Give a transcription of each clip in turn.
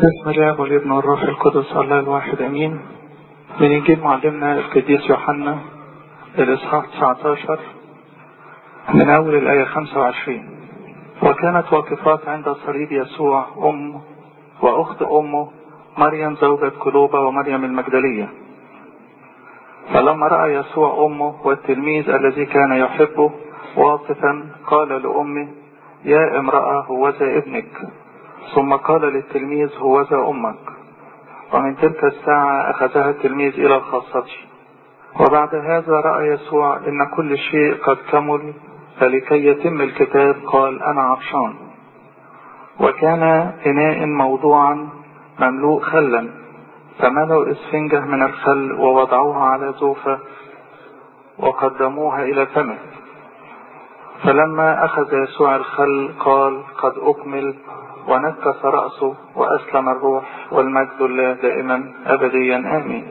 بسم الله والابن والروح القدس الله الواحد امين. من انجيل معلمنا القديس يوحنا الاصحاح 19 من اول الايه 25. وكانت واقفات عند صليب يسوع واخت امه مريم زوجة كلوبة ومريم المجدلية. فلما راى يسوع امه والتلميذ الذي كان يحبه واقفا قال لامه: يا امرأة هوذا ابنك. ثم قال للتلميذ: هوذا امك. ومن تلك الساعة اخذها التلميذ الى خاصته. وبعد هذا راى يسوع ان كل شيء قد كمل، فلكي يتم الكتاب قال: انا عطشان. وكان اناء موضوعا مملوء خلا، فملوا اسفنجة من الخل ووضعوها على زوفة وقدموها الى فمه. فلما اخذ يسوع الخل قال: قد اكمل، ونكس رأسه وأسلم الروح، والمجد لله دائما أبديا آمين.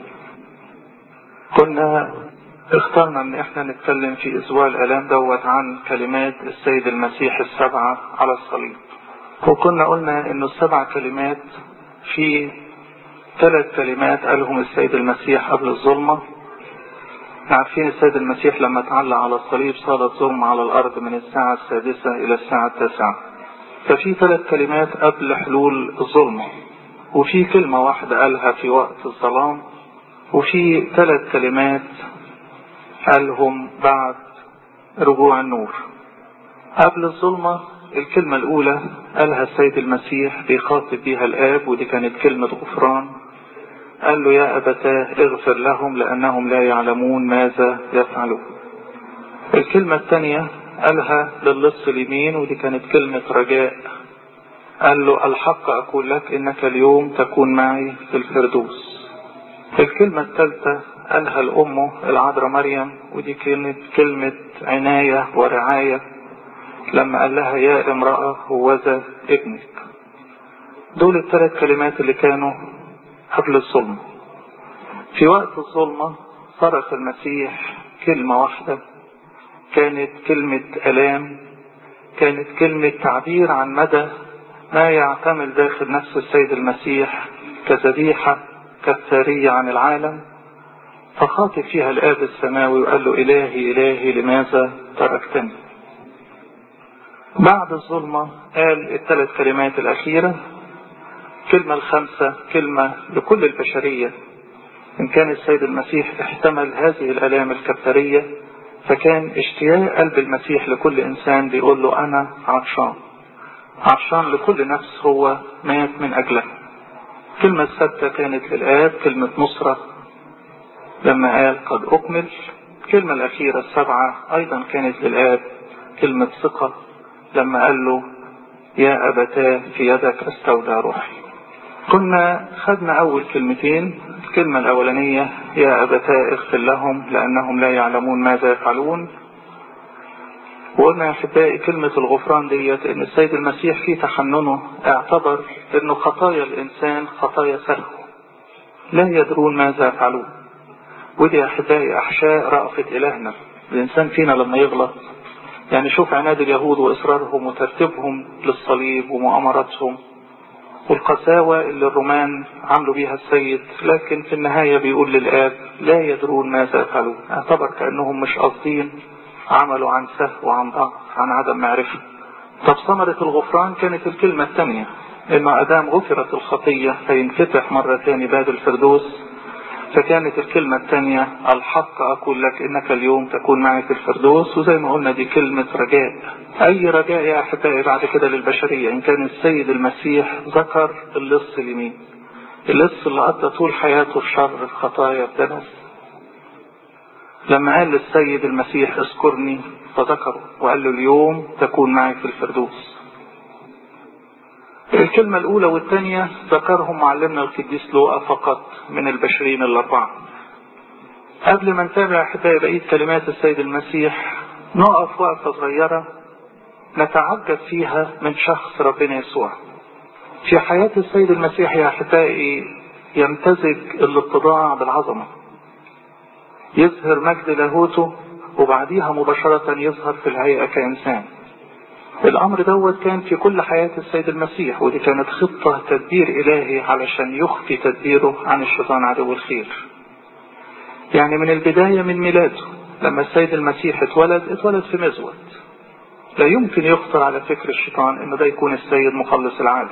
كنا اخترنا ان احنا نتكلم في اسبوع الالام عن كلمات السيد المسيح السبعة على الصليب. وكنا قلنا انه السبع كلمات في 3 كلمات قالهم السيد المسيح قبل الظلمة. عارفين السيد المسيح لما تعلق على الصليب صارت ظلمة على الارض من الساعة 6 الى الساعة 9. ففي 3 كلمات قبل حلول الظلمة، وفي كلمة واحدة قالها في وقت الظلام، وفي 3 كلمات قالهم بعد رجوع النور. قبل الظلمة الكلمة الأولى قالها السيد المسيح بيخاطب بيها الآب، ودي كانت كلمة غفران. قال له: يا أبتاه اغفر لهم لأنهم لا يعلمون ماذا يفعلون. الكلمة الثانية قالها للص اليمين، ودي كانت كلمة رجاء. قال له: الحق أقول لك إنك اليوم تكون معي في الفردوس. الكلمة الثالثة قالها لأمه العذراء مريم، ودي كانت كلمة عناية ورعاية لما قال لها: يا امرأة هوذا ابنك. دول ال3 كلمات اللي كانوا قبل الظلمة. في وقت الظلمة صرخ المسيح كلمة واحدة، كانت كلمة ألام، كانت كلمة تعبير عن مدى ما يعتمل داخل نفس السيد المسيح كذبيحة كالثارية عن العالم. فخاطب فيها الآب السماوي وقال له: إلهي إلهي لماذا تركتني. بعد الظلمة قال ال3 كلمات الأخيرة. كلمة الخامسة كلمة لكل البشرية. إن كان السيد المسيح احتمل هذه الآلام الكفارية، فكان اشتياق قلب المسيح لكل إنسان بيقول له: أنا عطشان. عطشان لكل نفس هو مات من أجلها. كلمة السادسة كانت للآب، كلمة نصرة لما قال: قد أكمل. الكلمة الأخيرة السبعة أيضا كانت للآب، كلمة ثقة لما قال له: يا أبتاه في يدك أستودع روحي. كنا خدنا أول كلمتين. الكلمة الأولانية: يا أبتاه اغفر لهم لأنهم لا يعلمون ماذا يفعلون. وقلنا يا أحبائي كلمة الغفران ديت إن السيد المسيح في تحننه اعتبر إنه خطايا الإنسان خطايا سهو، لا يدرون ماذا يفعلون. ودي يا أحبائي أحشاء رأفة إلهنا. الإنسان فينا لما يغلط، يعني شوف عناد اليهود وإصرارهم وترتيبهم للصليب ومؤامراتهم والقساوة اللي الرومان عملوا بيها السيد، لكن في النهاية بيقول للآب: لا يدرون ماذا يفعلون. اعتبر كأنهم مش قاصدين، عملوا عن سهو وعن ضعف عن عدم معرفة. طب ثمرة الغفران كانت الكلمة الثانية، إنه أدام غفرت الخطية فينفتح مرة ثاني باب الفردوس. فكانت الكلمة الثانية: الحق أقول لك إنك اليوم تكون معي في الفردوس. وزي ما قلنا دي كلمة رجاء. أي رجاء يا أحبائي بعد كده للبشرية؟ إن كان السيد المسيح ذكر اللص اليمين، اللص اللي قضى طول حياته في شر في خطايا في دنس، لما قال للسيد المسيح: اذكرني، فذكره وقال له: اليوم تكون معي في الفردوس. الكلمة الأولى والثانية ذكرهم معلمنا القديس لوقا فقط من البشرين ال4. قبل ما نتابع أحبائي بقية كلمات السيد المسيح، نقف وقفة صغيرة نتعجب فيها من شخص ربنا يسوع. في حياة السيد المسيح يا أحبائي يمتزج الاتضاع بالعظمة، يظهر مجد لاهوته وبعديها مباشرة يظهر في الهيئة كإنسان. الأمر دوت كان في كل حياة السيد المسيح، ودي كانت خطة تدبير إلهي علشان يخفي تدبيره عن الشيطان عدو الخير. يعني من البداية من ميلاده لما السيد المسيح اتولد في مزود، لا يمكن يخطر على فكر الشيطان انه ده يكون السيد مخلص العالم.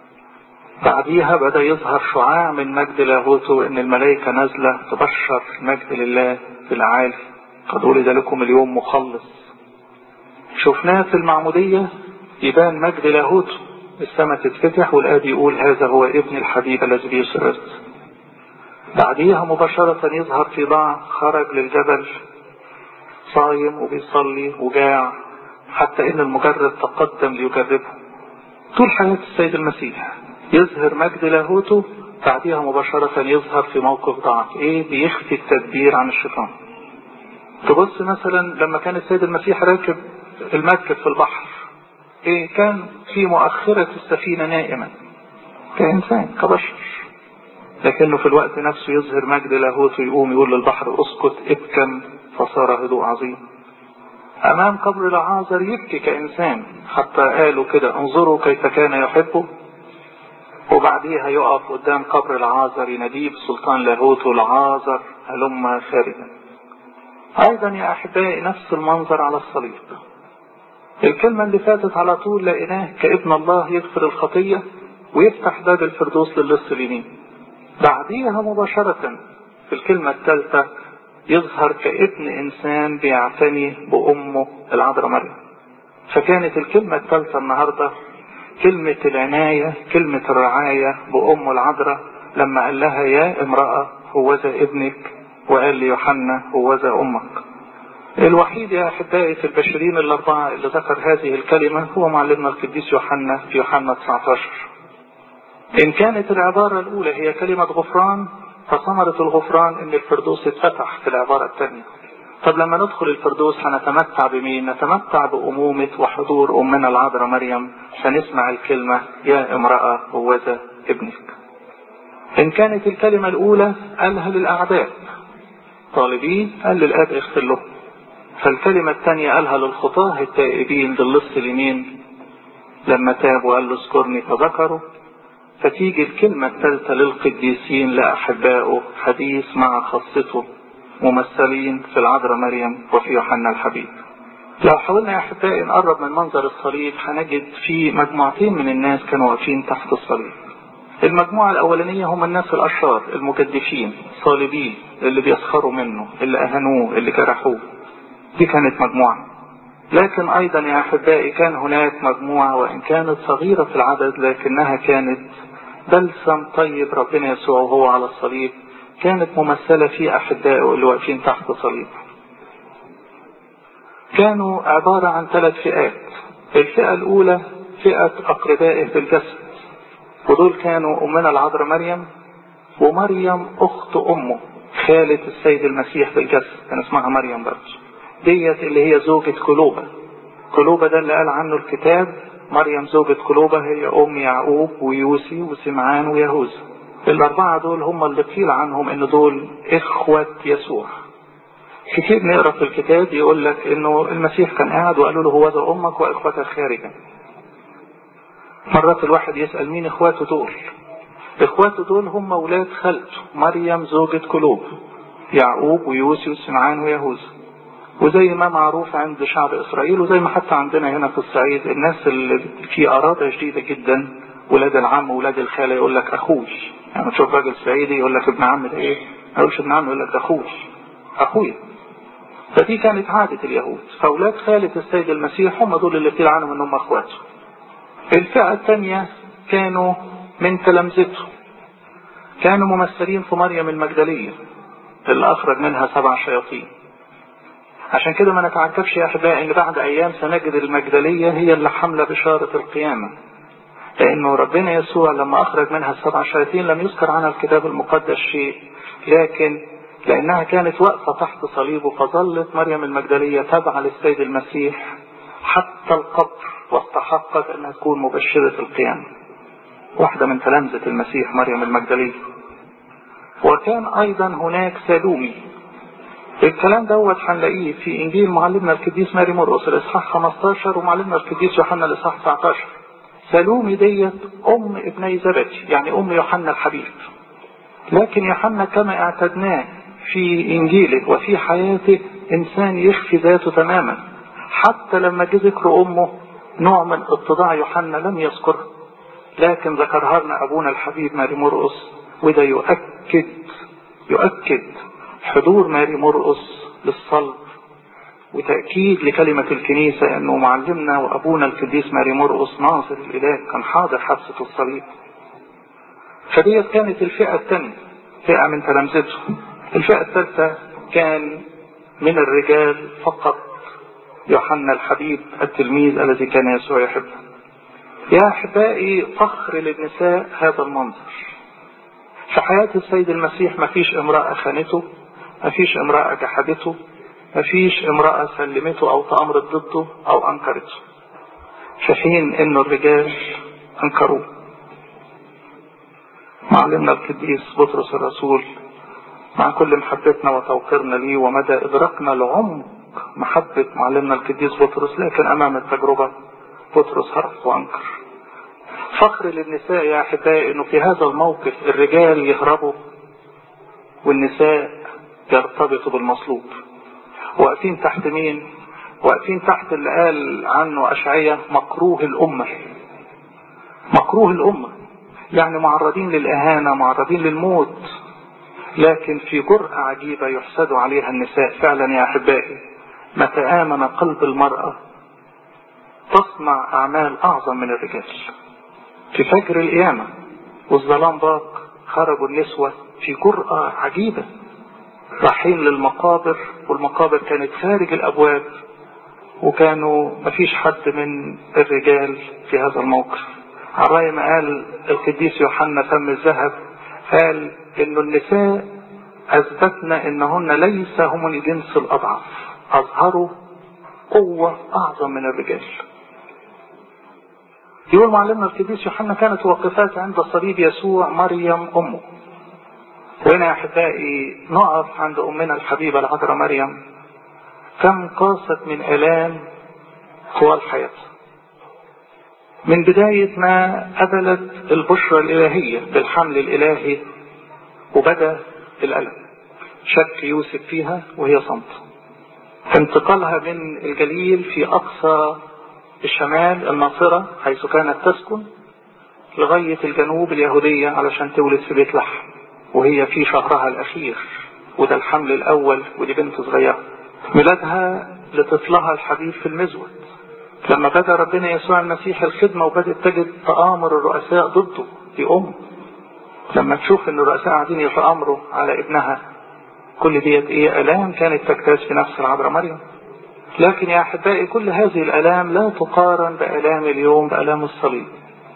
بعديها بدأ يظهر شعاع من مجد لاهوته، ان الملائكة نازلة تبشر مجد لله في العالي، قد ولد لكم اليوم مخلص. شفناه في المعمودية يبان مجد لاهوته، السماء تتفتح والآب يقول هذا هو ابن الحبيب الذي به سررت. بعديها مباشرة يظهر في ضاع، خرج للجبل صايم وبيصلي وجاع، حتى ان المجرب تقدم ليجربه. طول حياة السيد المسيح يظهر مجد لاهوته، بعديها مباشرة يظهر في موقف ضعف، بيخفي التدبير عن الشيطان. تبص مثلا لما كان السيد المسيح راكب المركب في البحر، كان في مؤخرة السفينة نائما كإنسان كبشر، لكنه في الوقت نفسه يظهر مجد لاهوته، يقوم يقول للبحر اسكت ابكم فصار هدوء عظيم. امام قبر لعازر يبكي كإنسان، حتى قالوا كده انظروا كيف كان يحبه. وبعديها يقف قدام قبر لعازر يناديه بسلطان لاهوته لعازر هلم خارجا. ايضا يا احبائي نفس المنظر على الصليب. الكلمة اللي فاتت على طول لقيناه كابن الله يغفر الخطية ويفتح باب الفردوس للص اليمين. بعديها مباشرة في الكلمة الثالثة يظهر كابن إنسان بيعتني بأمه العذراء مريم. فكانت الكلمة الثالثة النهاردة كلمة العناية، كلمة الرعاية بأمه العذراء، لما قال لها يا امرأة هوذا ابنك، وقال ليوحنا هوذا أمك. الوحيد يا أحبائي في البشرين الأربعة اللي ذكر هذه الكلمة هو معلمنا القديس يوحنا في يوحنا 19. إن كانت العبارة الأولى هي كلمة غفران، فثمرة الغفران إن الفردوس اتفتح في العبارة الثانية. طب لما ندخل الفردوس هنتمتع بمين؟ نتمتع بأمومة وحضور أمنا العذراء مريم، فنسمع الكلمة يا امرأة هوذا ابنك. إن كانت الكلمة الأولى قالها للأعداء طالبين، قال للآب اغفر له. فالكلمة الثانية قالها للخطاة التائبين للص اليمين لما تاب وقال له اذكرني فذكره. فتيجي الكلمة الثالثة للقديسين لأحبائه حديث مع خاصته ممثلين في العذراء مريم وفي يوحنا الحبيب. لو حاولنا يا أحبائي نقرب من منظر الصليب هنجد في مجموعتين من الناس كانوا واقفين تحت الصليب. المجموعة الأولانية هم الناس الأشرار المجدفين صالبين، اللي بيسخروا منه، اللي أهنوه، اللي جرحوه. دي كانت مجموعة. لكن أيضا يا أحبائي كان هناك مجموعة وإن كانت صغيرة في العدد لكنها كانت بلسم طيب ربنا يسوع وهو على الصليب، كانت ممثلة في أحبائه اللي واقفين تحت صليب. كانوا عبارة عن 3 فئات. الفئة الأولى فئة أقربائه في الجسد، ودول كانوا أمنا العذراء مريم ومريم أخت أمه خالة السيد المسيح في الجسد، كان اسمها مريم برضه. ديت اللي هي زوجة كلوبة. كلوبة ده اللي قال عنه الكتاب مريم زوجة كلوبة هي أم يعقوب ويوسي وسمعان ويهوذا. الأربعة دول هم اللي قيل عنهم إن دول إخوة يسوع. كتير نقرأ في الكتاب يقول لك إنه المسيح كان قاعد وقالوا له هوذا أمك وإخوتك خارجا. مرات الواحد يسأل مين إخواته دول؟ إخواته دول هم أولاد خالته مريم زوجة كلوبة، يعقوب ويوسي وسمعان ويهوذا. وزي ما معروف عند شعب إسرائيل وزي ما حتى عندنا هنا في الصعيد، الناس اللي في أراضي جديدة جدا ولاد العم ولاد الخالة يقول لك أخوي. يعني تشوف راجل صعيدي يقول لك ابن عم ده إيه؟ ما يقولش ابن عم، يقول لك ده أخوي، أخويا. فدي كانت عادة اليهود، فأولاد خالة السيد المسيح هم دول اللي قيل عنهم إنهم أخواته. الفئة الثانية كانوا من تلامذته، كانوا ممثلين في مريم المجدلية اللي أخرج منها 7 شياطين. عشان كده ما نتعجبش يا أحبائي إن بعد أيام سنجد المجدلية هي اللي حملة بشارة القيامة، لأنه ربنا يسوع لما أخرج منها 7 شياطين لم يذكر عنها الكتاب المقدس شيء، لكن لأنها كانت واقفة تحت صليبه فظلت مريم المجدلية تابعة للسيد المسيح حتى القبر، واستحقت أنها تكون مبشرة القيامة، واحدة من تلامذة المسيح مريم المجدلية. وكان أيضا هناك سالومي. الكلام دوت هنلاقيه في إنجيل معلمنا القديس ماري مرقس الإصحاح 15 ومعلمنا القديس يوحنا الإصحاح 19. سالومي ديت أم ابني زبدي، يعني أم يوحنا الحبيب. لكن يوحنا كما اعتدناه في إنجيله وفي حياته إنسان يخفي ذاته تماما، حتى لما جه ذكر أمه نوع من اتضاع يوحنا لم يذكرها، لكن ذكرها لنا أبونا الحبيب ماري مرقس، وده يؤكد حضور ماري مرقس للصلب وتأكيد لكلمة الكنيسة أنه معلمنا وأبونا القديس ماري مرقس ناصر الإله كان حاضر حادثة الصليب. فديت كانت الفئة الثانية، فئة من تلامذته. الفئة الثالثة كان من الرجال فقط يوحنا الحبيب التلميذ الذي كان يسوع يحبه. يا أحبائي، فخر للنساء هذا المنظر. في حياة السيد المسيح ما فيش امرأة خانته، ما فيش امرأة جحدته، ما فيش امرأة سلمته أو تأمرت ضده أو أنكرته، في حين إنه الرجال أنكروه. معلمنا القديس بطرس الرسول مع كل محبتنا وتوقيرنا ليه ومدى إدراكنا لعمق محبة معلمنا القديس بطرس، لكن أمام التجربة بطرس هرب وأنكر. فخر للنساء يا أحبائي إنه في هذا الموقف الرجال يهربوا والنساء يرتبطوا بالمصلوب. واقفين تحت مين؟ واقفين تحت اللي قال عنه أشعية مكروه الأمة. مكروه الأمة يعني معرضين للإهانة، معرضين للموت، لكن في جرأة عجيبة يحسد عليها النساء. فعلا يا أحبائي، متى آمن قلب المرأة تصنع أعمال أعظم من الرجال. في فجر القيامة والظلام ضاق خرجوا النسوة في جرأة عجيبة رايحين للمقابر، والمقابر كانت خارج الأبواب، وكانوا مفيش حد من الرجال في هذا الموقف. على ما قال القديس يوحنا فم الذهب، قال إنه النساء أثبتنا إنهن ليس هم الجنس الأضعف، أظهروا قوة أعظم من الرجال. يقول معلمنا القديس يوحنا كانت واقفات عند صليب يسوع مريم أمه. وهنا يا أحبائي نقف عند أمنا الحبيبة العذراء مريم، كم قاست من آلام طوال حياتها، من بداية ما قبلت البشرى الإلهية بالحمل الإلهي وبدأ الألم، شك يوسف فيها وهي صمت، انتقالها من الجليل في أقصى الشمال الناصرة حيث كانت تسكن لغاية الجنوب اليهودية علشان تولد في بيت لحم وهي في شهرها الأخير، وده الحمل الأول، ودي بنت صغيرة. ميلادها لطفلها الحبيب في المزود. لما بدأ ربنا يسوع المسيح الخدمة وبدأت تجد تآمر الرؤساء ضده، دي أم لما تشوف ان الرؤساء قاعدين يتآمروا على ابنها، كل ديت ايه؟ آلام كانت تجتاز في نفس العذراء مريم. لكن يا أحبائي كل هذه الآلام لا تقارن بآلام اليوم، بآلام الصليب.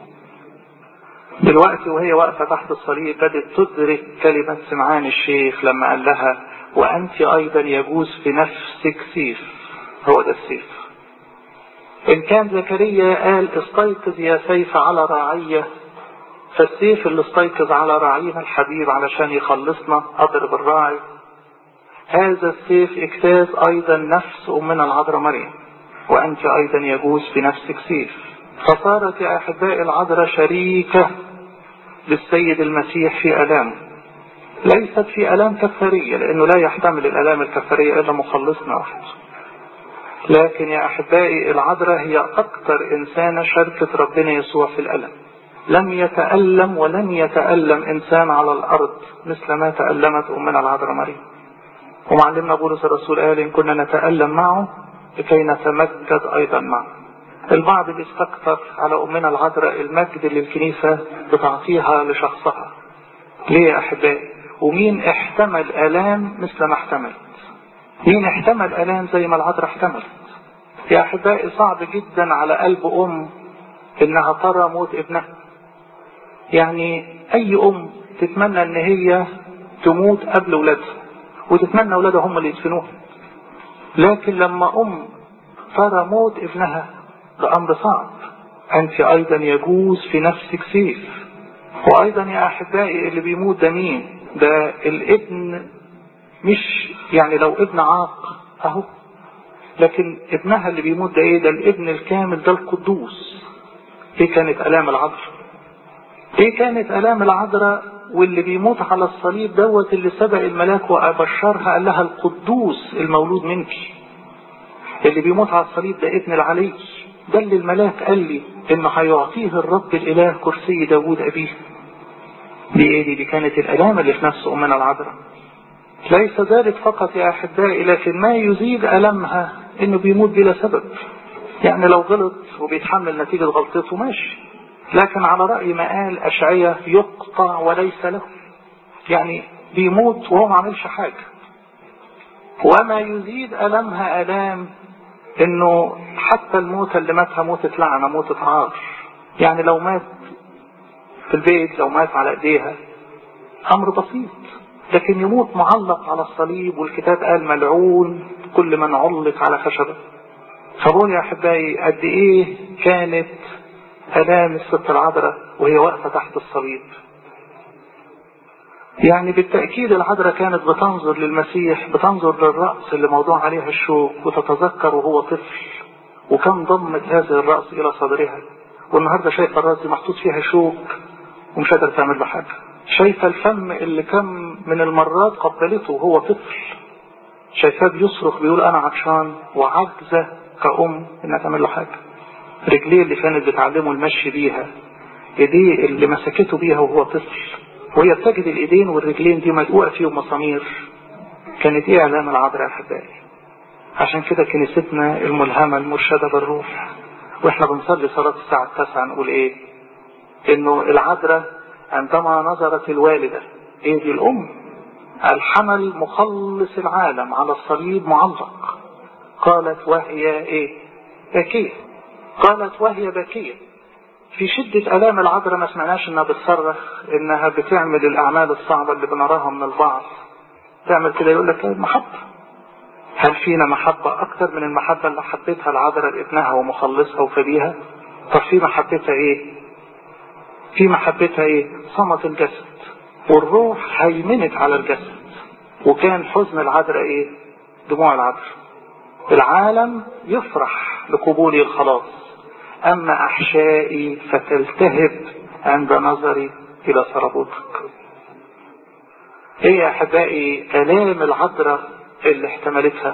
دلوقتي وهي واقفة تحت الصليب بدأت تدرك كلمة سمعان الشيخ لما قال لها وأنت أيضا يجوز في نفسك سيف. هو ده السيف. إن كان زكريا قال استيقظ يا سيف على راعية، فالسيف اللي استيقظ على راعينا الحبيب علشان يخلصنا أضرب الراعي، هذا السيف اجتاز أيضا نفس أمنا العذراء مريم، وأنت أيضا يجوز في نفسك سيف. فصارت يا أحبائي العذراء شريكة للسيد المسيح في آلامه، ليست في آلام كفارية لأنه لا يحتمل الآلام الكفارية إلا مخلصنا واحد، لكن يا أحبائي العذراء هي أكثر إنسانة شاركت ربنا يسوع في الألم. لم يتألم ولن يتألم إنسان على الأرض مثل ما تألمت أمنا العذراء مريم. ومعلمنا بولس الرسول قال إن كنا نتألم معه لكي نتمجد أيضا معه. البعض بيستكثر على أمنا العذراء المجد اللي الكنيسة بتعطيها لشخصها. ليه يا أحبائي؟ ومين احتمل آلام مثل ما احتملت؟ مين احتمل آلام زي ما العذراء احتملت؟ يا أحبائي صعب جدا على قلب أم إنها ترى موت ابنها. يعني أي أم تتمنى إن هي تموت قبل ولادها وتتمنى ولادها هم اللي يدفنوها، لكن لما أم ترى موت ابنها ده أمر صعب. أنت أيضا يجوز في نفسك سيف. وأيضا يا أحبائي اللي بيموت ده مين؟ ده الابن مش يعني لو ابن عاق اهو، لكن ابنها اللي بيموت ده ايه؟ ده الابن الكامل، ده القدوس. ايه كانت الام العذراء؟ ايه كانت الام العذراء واللي بيموت على الصليب دوت اللي سبق الملاك وابشرها قال لها القدوس المولود منك. اللي بيموت على الصليب ده ابن العلي، ده اللي الملاك قال لي انه هيعطيه الرب الاله كرسي داوود ابيه. دي ايه؟ دي كانت الالام اللي في نفس امنا العذراء. ليس ذلك فقط يا احبائي، لكن ما يزيد المها انه بيموت بلا سبب. يعني لو غلط وبيتحمل نتيجة غلطته ماشي، لكن على رأي ما قال أشعية يقطع وليس له، يعني بيموت وهو ما عملش حاجة. وما يزيد ألمها ألام انه حتى الموتة اللي ماتها موتة لعنة، موتة عار. يعني لو مات في البيت، لو مات على ايديها امر بسيط، لكن يموت معلق على الصليب، والكتاب قال ملعون كل من علق على خشبه. فبقول يا احبائي قد ايه كانت الام الست العذراء وهي واقفه تحت الصليب. يعني بالتاكيد العذراء كانت بتنظر للمسيح، بتنظر للراس اللي موضوع عليها الشوك، وتتذكر وهو طفل وكم ضمت هذه الراس الى صدرها، والنهارده شايفه الراس دي محطوط فيها شوك ومش قادره تعمل له حاجه. شايفه الفم اللي كم من المرات قبلته وهو طفل، شايفاه بيصرخ بيقول انا عطشان، وعجزه كأم انها تعمل له حاجه. رجليه اللي كانت بتعلمه المشي بيها، ايديه اللي مسكته بيها وهو طفل، وهي بتجد الايدين والرجلين دي مدقوقه فيهم مسامير. كانت ايه اعلام العذراء يا احبائي؟ عشان كده كنيستنا الملهمه المرشده بالروح، واحنا بنصلي صلاه الساعه 9 نقول ايه؟ انه العذراء عندما نظرت الوالده، ايه دي الام، الحمل مخلص العالم على الصليب معلق، قالت وهي ايه؟ باكيه. قالت وهي باكيه. في شدة الام العذراء ما سمعناش انها بتصرخ، انها بتعمل الاعمال الصعبة اللي بنراها من البعض، تعمل كده يقول لك المحبة. هل فينا محبة اكتر من المحبة اللي حبتها العذراء لابنها ومخلصها وفديها؟ طب في محبتها ايه؟ في محبتها ايه؟ صمت الجسد، والروح هيمنت على الجسد. وكان حزن العذراء ايه؟ دموع العذراء. العالم يفرح لقبولي الخلاص، اما احشائي فتلتهب عند نظري الى سربوتك. ايه يا احبائي الام العذراء اللي احتملتها.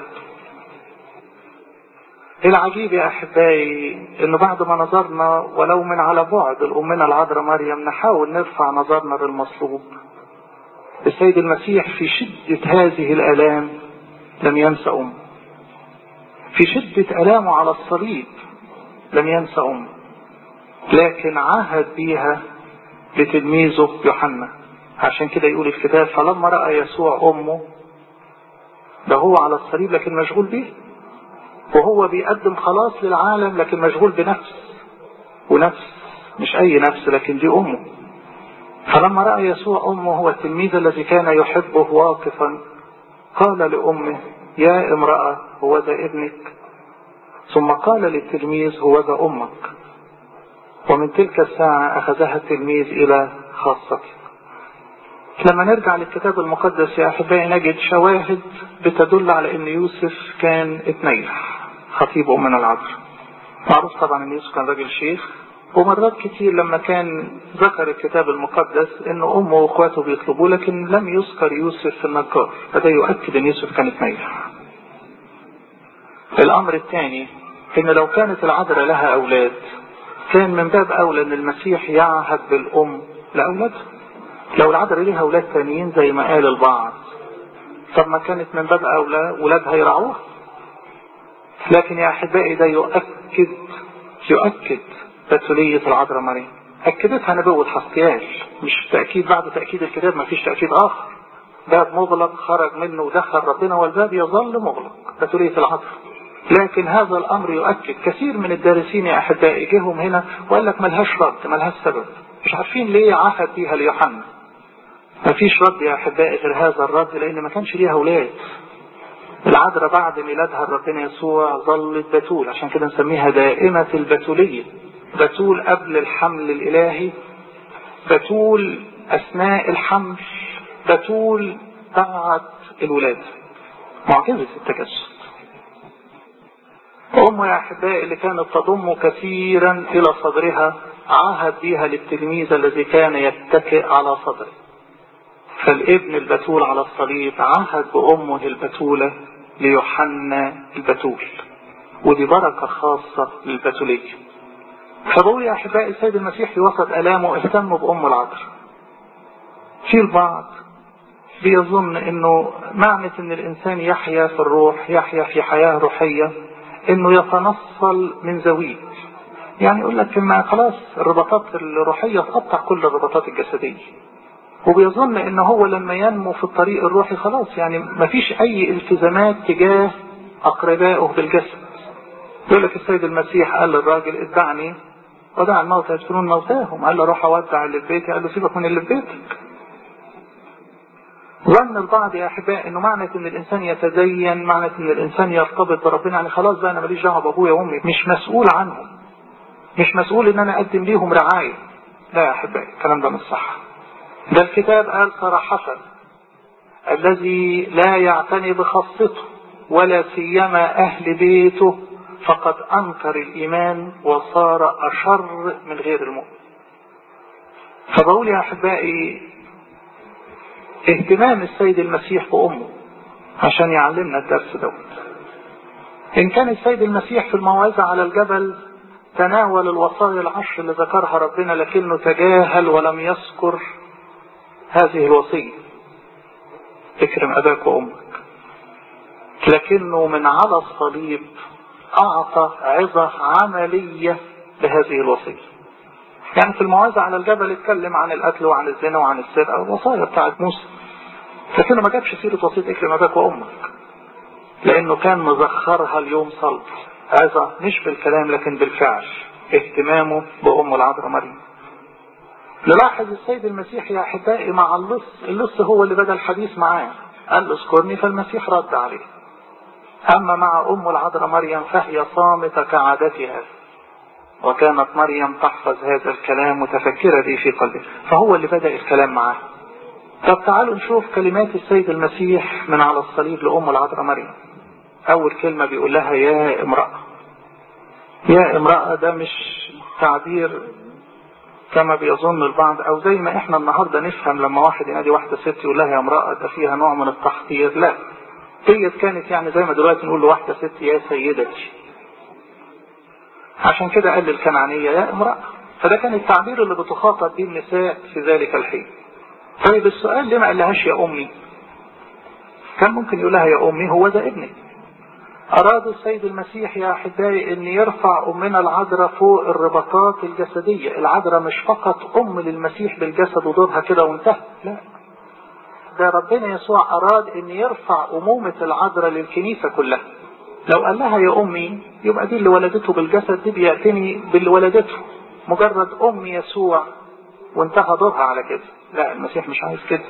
العجيب يا احبائي انه بعد ما نظرنا ولو من على بعد لامنا العذراء مريم، نحاول نرفع نظرنا للمصلوب. السيد المسيح في شدة هذه الالام لم ينسى امه، في شدة الامه على الصليب لم ينسى امه، لكن عهد بيها لتلميذه يوحنا. عشان كده يقول الكتاب فلما رأى يسوع امه، ده هو على الصليب لكن مشغول بيه، وهو بيقدم خلاص للعالم لكن مشغول بنفس، ونفس مش اي نفس لكن دي امه. فلما رأى يسوع امه هو التلميذ الذي كان يحبه واقفا، قال لامه يا امرأة هو ذا ابنك، ثم قال للتلميذ هو ذا امك. ومن تلك الساعة اخذها التلميذ الى خاصته. لما نرجع للكتاب المقدس يا احبائي نجد شواهد بتدل على ان يوسف كان اتنيح خطيب امنا العذراء. معروف طبعا ان يوسف كان راجل شيخ، ومرات كتير لما كان ذكر الكتاب المقدس ان امه واخواته بيطلبوه، لكن لم يذكر يوسف في النجار، فده يؤكد ان يوسف كان اتنيح. الامر الثاني ان لو كانت العذراء لها اولاد، كان من باب اولى ان المسيح يعهد بالام لاولادها. لو العذراء ليها اولاد ثانيين زي ما قال البعض، طب ما كانت من باب اولى ولادها يرعوها. لكن يا احبائي ده يؤكد بتولية العذراء مريم. اكدتها نبوة حسقيال، مش تأكيد بعد تأكيد الكتاب، ما فيش تأكيد اخر. باب مغلق خرج منه ودخل ربنا، والباب يظل مغلق، بتولية العذراء. لكن هذا الامر يؤكد كثير من الدارسين يا احبائي جيهم هنا وقال لك ملهاش رد، ملهاش سبب، مش عارفين ليه عهد بيها ليوحنا. ما فيش رد يا احبائي غير هذا الرد، لان ما كانش ليها اولاد. العذراء بعد ميلادها ربنا يسوع ظلت بتول، عشان كده نسميها دائمة البتولية. بتول قبل الحمل الالهي، بتول اثناء الحمل، بتول بعد الولادة، معجزة التجسد. أمه يا أحبائي اللي كانت تضم كثيرا إلى صدرها عهد بها للتلميذ الذي كان يتكئ على صدره. فالابن البتول على الصليب عهد بأمه البتولة ليوحنا البتول، ودي بركة خاصة للبتولية. فبقول يا أحبائي السيد المسيح في وسط ألامه اهتم بأمه العذراء. في البعض بيظن انه معنى ان الانسان يحيا في الروح، يحيا في حياة روحية، انه يتنصل من زويد. يعني يقول لك ما خلاص الرباطات الروحية تقطع كل الرباطات الجسدية، وبيظن ان هو لما ينمو في الطريق الروحي خلاص يعني ما فيش اي التزامات تجاه اقربائه بالجسد. يقول لك السيد المسيح قال للراجل اتبعني ودع الموتى يدفنون موتاهم، قال له روح اودع اللي في بيتي، قال له سيبك من اللي في بيتك. ظن البعض يا احبائي انه معنى ان الانسان يتدين، معنى ان الانسان يرتبط بربنا يعني خلاص بقى انا ماليش دعوه بابويا وامي، مش مسؤول عنهم، مش مسؤول ان انا اقدم ليهم رعايه. لا يا احبائي الكلام ده مش صح. ده الكتاب قال صراحه الذي لا يعتني بخاصته ولا سيما اهل بيته فقد انكر الايمان وصار اشر من غير المؤمن. فبقول يا احبائي اهتمام السيد المسيح بأمه عشان يعلمنا الدرس دوت. إن كان السيد المسيح في الموعظة على الجبل تناول الوصايا العشر اللي ذكرها ربنا، لكنه تجاهل ولم يذكر هذه الوصية: اكرم أباك وأمك. لكنه من على الصليب أعطى عظة عملية لهذه الوصية. يعني في الموعظة على الجبل اتكلم عن القتل وعن الزنا وعن السرقة الوصايا بتاعت موسى، لكنه ما جابش سيرة وصية اكرم أباك وأمك، لأنه كان مذخرها اليوم صلب. عظة مش بالكلام لكن بالفعل، اهتمامه بأم العذراء مريم. نلاحظ السيد المسيح يا أحبائي مع اللص هو اللي بدأ الحديث معاه، قال له اذكرني، فالمسيح رد عليه. أما مع أم العذراء مريم فهي صامتة كعادتها، وكانت مريم تحفظ هذا الكلام متفكرة به في قلبها، فهو اللي بدأ الكلام معاه. طب تعالوا نشوف كلمات السيد المسيح من على الصليب لأم العذراء مريم. أول كلمة بيقول لها يا امرأة. يا امرأة ده مش تعبير كما بيظن البعض، أو زي ما احنا النهاردة نفهم لما واحد ينادي واحدة ست يقول لها يا امرأة، ده فيها نوع من التحقير. لا، ديت كانت يعني زي ما دلوقتي نقول لواحدة ست يا سيدتي. عشان كده قال للكنعانية يا امرأة، فده كان التعبير اللي بتخاطب به النساء في ذلك الحين. طيب السؤال ليه ما قالهاش يا أمي؟ كان ممكن يقول لها يا أمي هو ده ابني. أراد السيد المسيح يا أحبائي أن يرفع أمنا العذراء فوق الرباطات الجسدية. العذراء مش فقط أم للمسيح بالجسد ودورها كده وانتهى، لا، ده ربنا يسوع أراد أن يرفع أمومة العذراء للكنيسة كلها. لو قال لها يا أمي يبقى دي اللي ولدته بالجسد، دي بيأتني باللي ولدته، مجرد أم يسوع وانتهى دورها على كده. لا، المسيح مش عايز كده.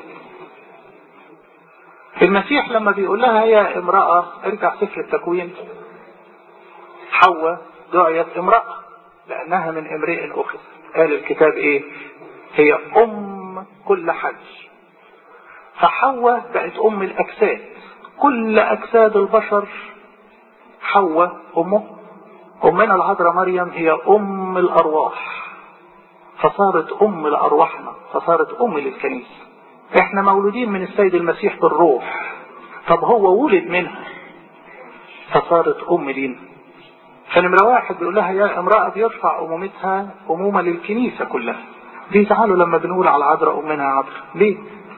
المسيح لما بيقول لها يا امرأة، ارجع سفر التكوين، حواء دعيت امرأة لأنها من امرئ أخذ. قال الكتاب ايه؟ هي أم كل حي. فحواء بقت أم الأجساد، كل أجساد البشر حواء أمه. أمنا العذراء مريم هي أم الأرواح، فصارت أم لأرواحنا، فصارت أم للكنيسة. احنا مولودين من السيد المسيح بالروح، طب هو ولد منها فصارت أم لينا. فنمرة واحد بيقول لها يا امرأة، بيرفع أمومتها أمومة للكنيسة كلها. بيزعلوا لما بنقول على العذراء أمنا عذراء، ليه؟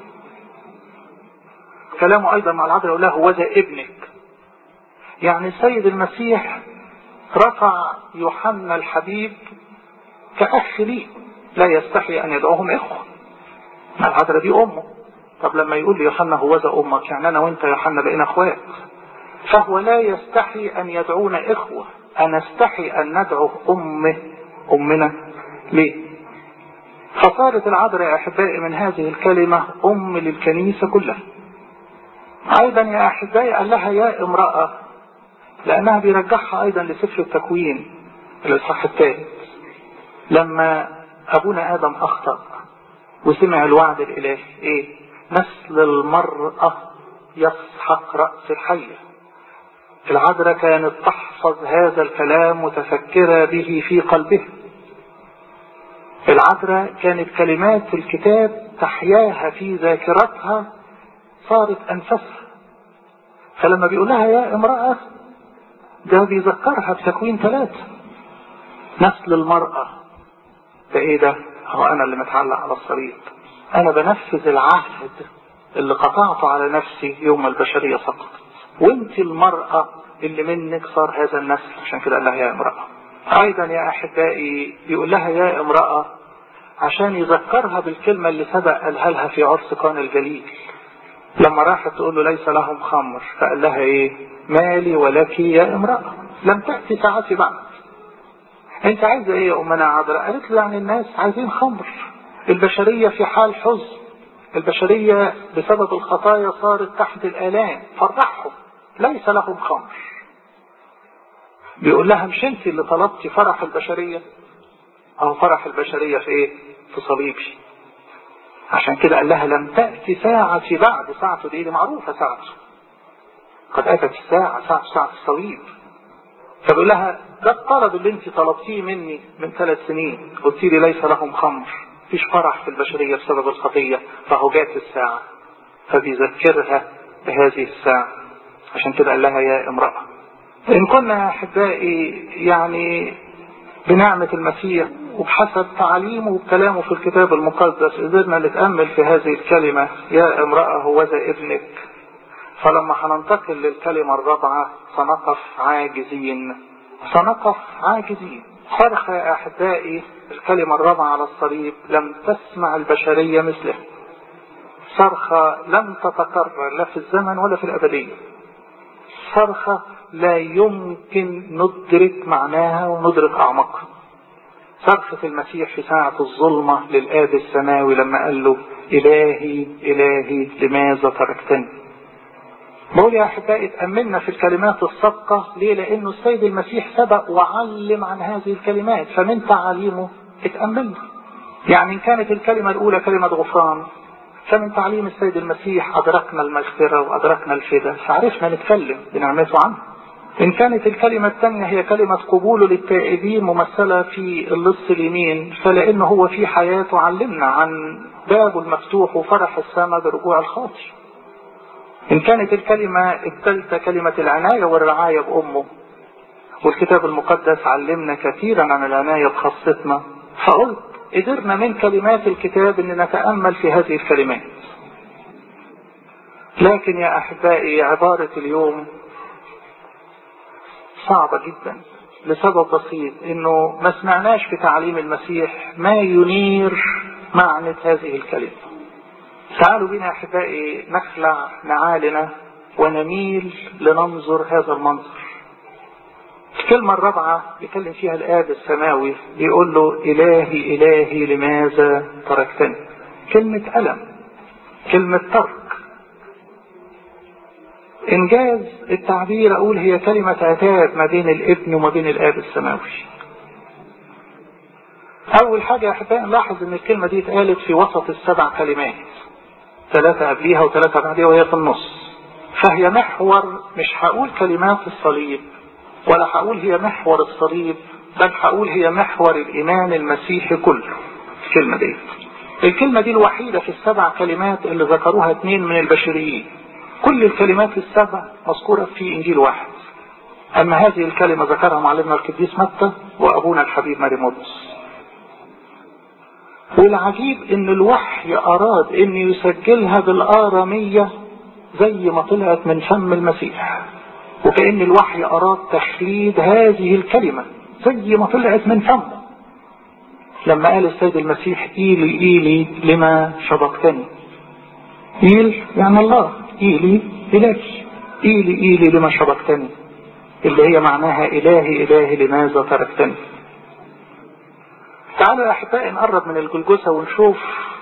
كلامه أيضا مع العذراء يقول لها هو ده ابنك. يعني السيد المسيح رفع يوحنا الحبيب كأخ ليه، لا يستحي أن يدعوهم إخوة. مع العذراء دي أمه. طب لما يقول لي يوحنا هو ذا أمك، يعني أنا وإنت يا يوحنا بقينا أخوات. فهو لا يستحي أن يدعونا إخوة، أنا استحي أن ندعو أمنا. ليه؟ فصارت العذراء يا أحبائي من هذه الكلمة أم للكنيسة كلها. أيضا يا أحبائي قال لها يا امرأة لأنها بيرجعها أيضا لسفر التكوين الإصحاح الثالث، لما أبونا آدم أخطأ وسمع الوعد الإلهي إيه؟ نسل المرأة يسحق رأس الحية. العذراء كانت تحفظ هذا الكلام متفكرة به في قلبها. العذراء كانت كلمات الكتاب تحياها في ذاكرتها، صارت أنفسها. فلما بيقول لها يا امرأة، ده بيذكرها بتكوين 3. نسل المرأة ده ايه ده؟ هو انا اللي متعلق على الصليب، انا بنفذ العهد اللي قطعته على نفسي يوم البشرية سقطت، وانت المرأة اللي منك صار هذا النسل. عشان كده قال لها يا امرأة. ايضا يا احبائي بيقول لها يا امرأة عشان يذكرها بالكلمة اللي سبق قالها لها في عرس قانا الجليل، لما راحت تقول له ليس لهم خمر، فقال لها ايه؟ مالي ولك يا امرأة، لم تأتي ساعتي بعد. انت عايزة ايه يا امنا عذراء؟ قالت له يعني الناس عايزين خمر، البشرية في حال حزن، البشرية بسبب الخطايا صارت تحت الآلام، فرحهم، ليس لهم خمر. بيقول لها مش انت اللي طلبتي فرح البشرية؟ اهو فرح البشرية في ايه؟ في صليبي. عشان كده قال لها لم تأتي ساعتي بعد. ساعته دي معروفة، ساعته قد أتت الساعة، ساعة الصليب. فبيقول لها ده الطلب اللي انت طلبتيه مني من 3 سنين، قلت لي ليس لهم خمر، فيش فرح في البشرية بسبب الخطية، فهو جات الساعة. فبيذكرها بهذه الساعة. عشان كده قال لها يا امرأة. إن كنا يا أحبائي يعني بنعمة المسيح وبحسب تعليمه وكلامه في الكتاب المقدس قدرنا نتأمل في هذه الكلمة يا امرأة هوذا ابنك، فلما هننتقل للكلمة الرابعة سنقف عاجزين. سنقف عاجزين. صرخة يا أحبائي الكلمة الرابعة على الصليب لم تسمع البشرية مثلها. صرخة لم تتكرر لا في الزمن ولا في الأبدية. صرخة لا يمكن ندرك معناها وندرك أعمقها. صرخة المسيح في ساعة الظلمة للآب السماوي لما قال له إلهي إلهي لماذا تركتني. بقول يا أحبائي اتأملنا في الكلمات السابقة. ليه؟ لأنه السيد المسيح سبق وعلم عن هذه الكلمات، فمن تعاليمه اتأملنا. يعني إن كانت الكلمة الأولى كلمة غفران، فمن تعليم السيد المسيح أدركنا المغفرة وأدركنا الفداء، فعرفنا نتكلم بنعمته عنه. إن كانت الكلمة الثانية هي كلمة قبول للتائبين ممثلة في اللص اليمين، فلأنه هو في حياته علمنا عن بابه المفتوح وفرح السماء برجوع الخاطئ. إن كانت الكلمة الثالثة كلمة العناية والرعاية بأمه، والكتاب المقدس علمنا كثيرا عن العناية بخاصتنا، فقلت قدرنا من كلمات الكتاب أن نتأمل في هذه الكلمات. لكن يا أحبائي عبارة اليوم صعبة جدا لسبب بسيط، انه ما سمعناش في تعليم المسيح ما ينير معنى هذه الكلمة. تعالوا بنا يا أحبائي نخلع نعالنا ونميل لننظر هذا المنظر. الكلمة الرابعة بيكلم فيها الآب السماوي، بيقول له إلهي إلهي لماذا تركتني. كلمة ألم، كلمة ترك. إنجاز التعبير أقول هي كلمة عتاب ما بين الابن وما بين الآب السماوي. أول حاجة يا أحبائي نلاحظ إن الكلمة دي اتقالت في وسط ال7 كلمات، 3 قبليها و3 بعديها وهي في النص. فهي محور، مش هقول كلمات الصليب ولا هقول هي محور الصليب، بل هقول هي محور الإيمان المسيحي كله. الكلمة دي الوحيدة في ال7 كلمات اللي ذكروها 2 من البشريين. كل الكلمات ال7 مذكورة في إنجيل واحد. أما هذه الكلمة ذكرها معلمنا القديس متى وأبونا الحبيب ماري مرقس. والعجيب إن الوحي أراد إن يسجلها بالآرامية زي ما طلعت من فم المسيح، وكأن الوحي أراد تخليد هذه الكلمة زي ما طلعت من فمه. لما قال السيد المسيح إيلي إيلي لما شبقتني. إيل يعني الله، إيلي إلهي، إيلي إيلي لما شبقتني، اللي هي معناها إلهي إلهي لماذا تركتني. تعالوا يا أحبائي نقرب من الجلجثة ونشوف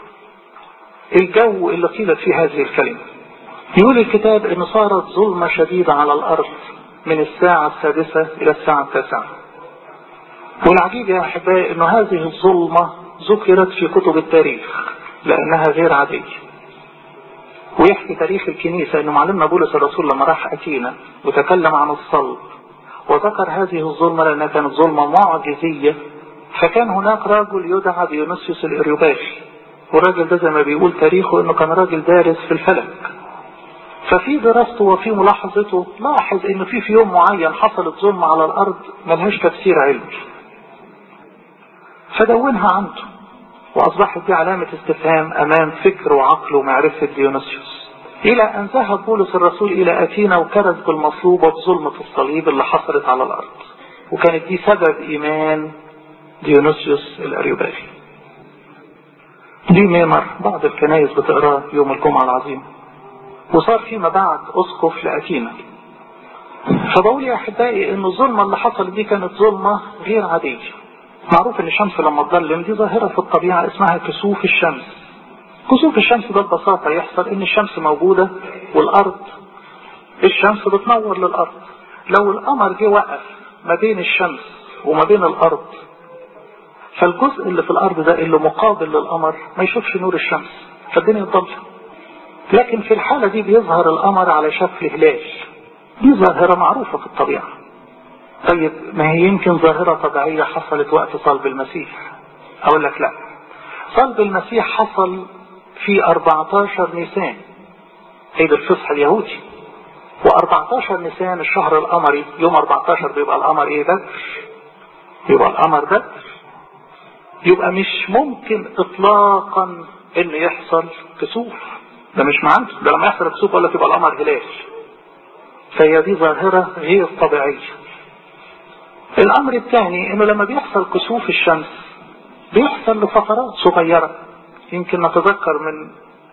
الجو اللي قيلت فيه هذه الكلمة. يقول الكتاب إن صارت ظلمة شديدة على الأرض من الساعة 6 إلى الساعة 9. والعجيب يا أحبائي إن هذه الظلمة ذكرت في كتب التاريخ لأنها غير عادية. ويحكي تاريخ الكنيسة أنه معلمنا بولس الرسول لما راح أثينا وتكلم عن الصلب وذكر هذه الظلمة لأنها كانت ظلمة معجزية، فكان هناك رجل يدعى ديونيسيوس الأريوباغي، والراجل ده زي ما بيقول تاريخه أنه كان راجل دارس في الفلك. ففي دراسته وفي ملاحظته لاحظ أنه في يوم معين حصلت ظلمة على الأرض ملهاش تفسير علمي، فدونها عنده، وأصبحت دي علامة استفهام أمام فكر وعقل ومعرفة ديونيسيوس، إلى أن ذهب بولس الرسول إلى أثينا وكرز بالمصلوبة بظلمة الصليب اللي حصلت على الأرض، وكانت دي سبب إيمان ديونيسيوس الأريوباغي. دي ميمر بعض الكنائس بتقراه يوم الجمعة العظيم، وصار فيما بعد أسقف لأثينا. فبقول يا أحبائي إن الظلمة اللي حصلت دي كانت ظلمة غير عادية. معروف إن الشمس لما تظلم دي ظاهرة في الطبيعة اسمها كسوف الشمس. كسوف الشمس ده ببساطة يحصل إن الشمس موجودة والأرض، الشمس بتنور للأرض، لو القمر جه وقف ما بين الشمس وما بين الأرض، فالجزء اللي في الأرض ده اللي مقابل للقمر ما يشوفش نور الشمس، فالدنيا تضل. لكن في الحالة دي بيظهر القمر على شكل هلال، دي ظاهرة معروفة في الطبيعة. طيب ما هي يمكن ظاهرة طبيعية حصلت وقت صلب المسيح؟ أقول لك لا، صلب المسيح حصل في 14 نيسان عيد الفصح اليهودي، و14 نيسان الشهر القمري، يوم 14 بيبقى القمر ايه؟ بدر. يبقى القمر بدر، يبقى مش ممكن اطلاقا ان يحصل كسوف، ده مش معنى ده لما يحصل كسوف ولا تبقى القمر هلال. فهي دي ظاهرة غير طبيعية. الامر الثاني انه لما بيحصل كسوف الشمس بيحصل لفترات صغيرة. يمكن نتذكر من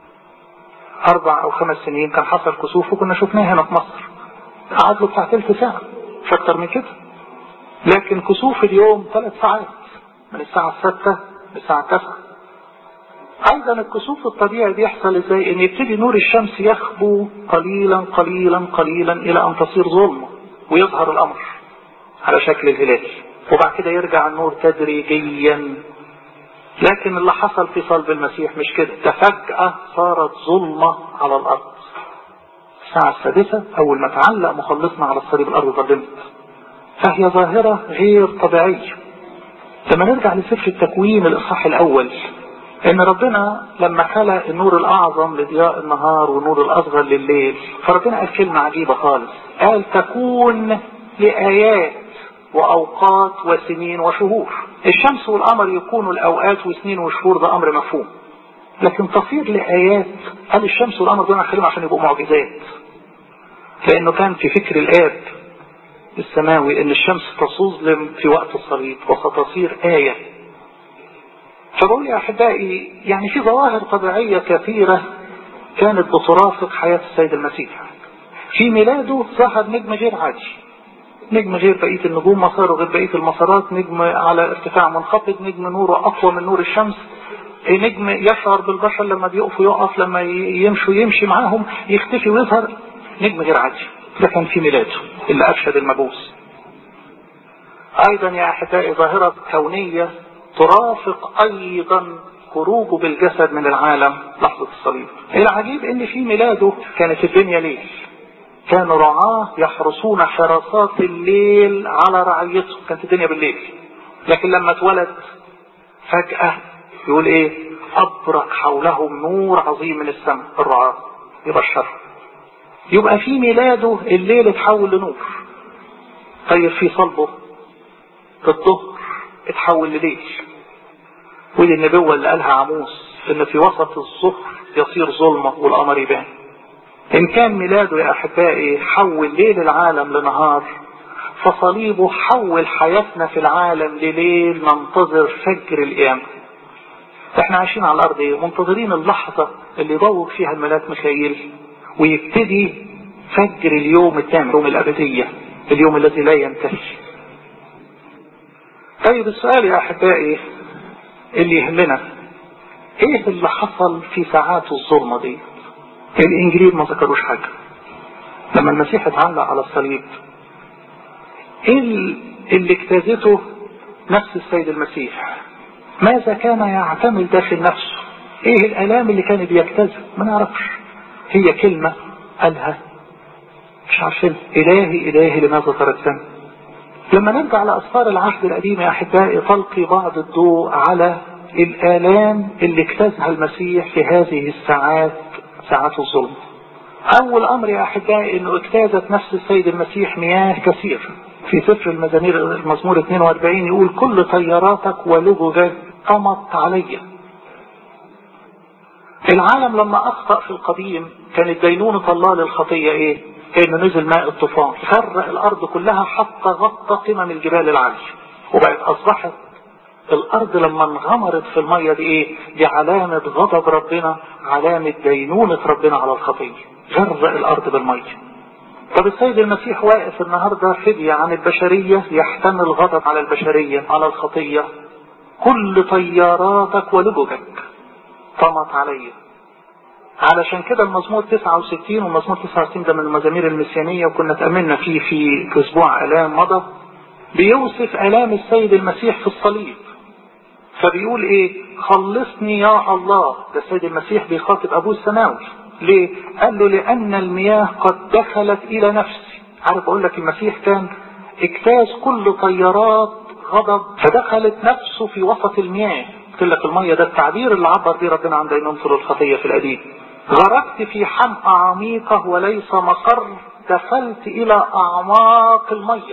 4 أو 5 سنين كان حصل كسوف وكنا شفناه هنا في مصر، قعد له بتاع ثلث ساعة مش اكتر من كده. لكن كسوف اليوم 3 ساعات من الساعة 6 للساعة 9. ايضا الكسوف الطبيعي بيحصل ازاي؟ ان يبتدي نور الشمس يخبو قليلا قليلا قليلا الى ان تصير ظلمة ويظهر القمر على شكل الهلال، وبعد كده يرجع النور تدريجيا. لكن اللي حصل في صلب المسيح مش كده، ده فجأة صارت ظلمة على الارض. الساعة 6 اول ما تعلق مخلصنا على الصليب الارض ظلمت. فهي ظاهرة غير طبيعية. لما نرجع لسفر التكوين الاصحاح الاول، ان ربنا لما خلق النور الاعظم لضياء النهار والنور الاصغر لليل، فربنا قال كلمة عجيبة خالص، قال تكون لآيات واوقات وسنين وشهور. الشمس والقمر يكونوا الاوقات وسنين وشهور، ده امر مفهوم. لكن تصير لآيات، قال الشمس والقمر دول خليهم عشان يبقوا معجزات، لانه كان في فكر الاب السماوي ان الشمس تظلم في وقت الصليب وستصير آية. فبقول يا أحبائي يعني في ظواهر طبيعية كثيرة كانت بترافق حياة السيد المسيح. في ميلاده ظهر نجم غير عادي، نجم غير بقية النجوم، مساره غير بقية المسارات، نجم على ارتفاع منخفض، نجم نوره أقوى من نور الشمس، نجم يشعر بالبشر لما بيقفوا يقف، لما يمشوا يمشي معاهم، يختفي ويظهر، نجم غير عادي. ده كان في ميلاده اللي أرشد المبعوث. أيضا يا أحبائي ظاهرة كونية ترافق أيضا خروجه بالجسد من العالم لحظة الصليب. العجيب ان في ميلاده كانت الدنيا ليل، كانوا رعاه يحرسون حراسات الليل على رعيتهم، كانت الدنيا بالليل. لكن لما اتولد فجأة يقول ايه؟ أبرق حولهم نور عظيم من السماء، الرعاه يبشر. يبقى في ميلاده الليل اتحول لنور. طيب في صلبه الظهر اتحول لليل. ودي النبوة اللي قالها عموس ان في وسط الظهر يصير ظلمة والقمر يبان. ان كان ميلاده يا احبائي حول ليل العالم لنهار، فصليبه حول حياتنا في العالم لليل ننتظر فجر القيامة. احنا عايشين على الارض منتظرين اللحظة اللي يضوء فيها الملاك ميخائيل ويبتدي فجر اليوم التام، يوم الابدية، اليوم الذي لا ينتهي. طيب السؤال يا احبائي اللي يهمنا، ايه اللي حصل في ساعات الظلمة دي؟ الانجيل ما ذكروش حاجة. لما المسيح اتعلق على الصليب، ايه اللي اجتازته نفس السيد المسيح؟ ماذا كان يعتمل داخل نفسه؟ ايه الالام اللي كان بيجتازها؟ ما نعرفش. هي كلمة قالها مش عارفين إلهي إلهي لماذا تركتني. لما نرجع لأسفار العهد القديم يا أحبائي تلقي بعض الضوء على الآلام اللي اجتازها المسيح في هذه الساعات، ساعات الظلم. أول أمر يا أحبائي أنه اجتازت نفس السيد المسيح مياه كثير. في سفر المزامير المزمور 42 يقول كل طياراتك ولججك طمت علي. العالم لما أخطأ في القديم كانت دينونة الله للخطية إيه؟ إنه نزل ماء الطوفان غرق الأرض كلها حتى غطى قمم الجبال العالية، وبقت أصبحت الأرض لما انغمرت في المية دي إيه؟ دي علامة غضب ربنا، علامة دينونة ربنا على الخطية، غرق الأرض بالمية. طب السيد المسيح واقف النهاردة فدية عن البشرية، يحتمل غضب على البشرية على الخطية. كل طياراتك ولججك طمت علي. علشان كده المزمور 69 والمزمور 69 ده من المزامير المسيانية، وكنا تأملنا فيه في أسبوع آلام مضى، بيوصف آلام السيد المسيح في الصليب. فبيقول ايه؟ خلصني يا الله. ده السيد المسيح بيخاطب أبوه السماوي. ليه؟ قال له لأن المياه قد دخلت إلى نفسي. عارف أقول لك المسيح كان اجتاز كل طيارات غضب، فدخلت نفسه في وسط المياه. قلت لك المية ده التعبير اللي عبر بيه ربنا عن دينونة الخطية في القديم. غرقت في حمأة عميقة وليس مصر، دخلت إلى أعماق المية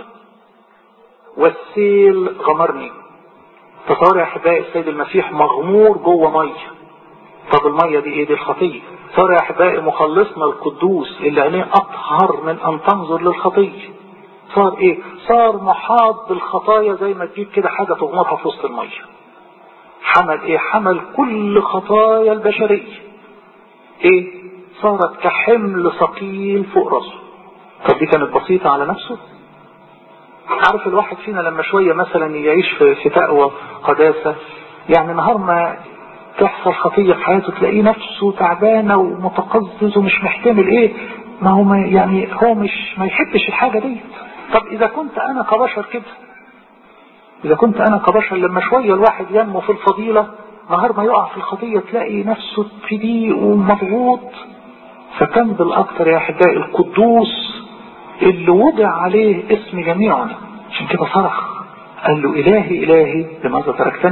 والسيل غمرني. تصور يا أحبائي السيد المسيح مغمور جوه مية. طب المية دي ايه؟ دي الخطية. تصور يا أحبائي مخلصنا القدوس اللي عينيه أطهر من أن تنظر للخطية، صار ايه؟ صار محاط بالخطايا زي ما تجيب كده حاجة تغمرها في وسط المية. حمل ايه؟ حمل كل خطايا البشرية. ايه؟ صارت كحمل ثقيل فوق راسه. طب دي كانت بسيطة على نفسه؟ عارف الواحد فينا لما شوية مثلا يعيش في تقوى قداسة، يعني نهار ما تحصل خطية في حياته تلاقيه نفسه تعبانة ومتقزز ومش محتمل ايه، ما هو يعني هو ما يحبش الحاجة دي. طب اذا كنت انا كبشر كده، اذا كنت انا كبشر لما شوية الواحد ينمو في الفضيلة نهار ما يقع في الخطية تلاقي نفسه في ضيق ومضغوط، فكم بالاكثر يا احبائي القدوس اللي وضع عليه اسم جميعنا. عشان كده صرخ قال له إلهي إلهي لماذا تركتني.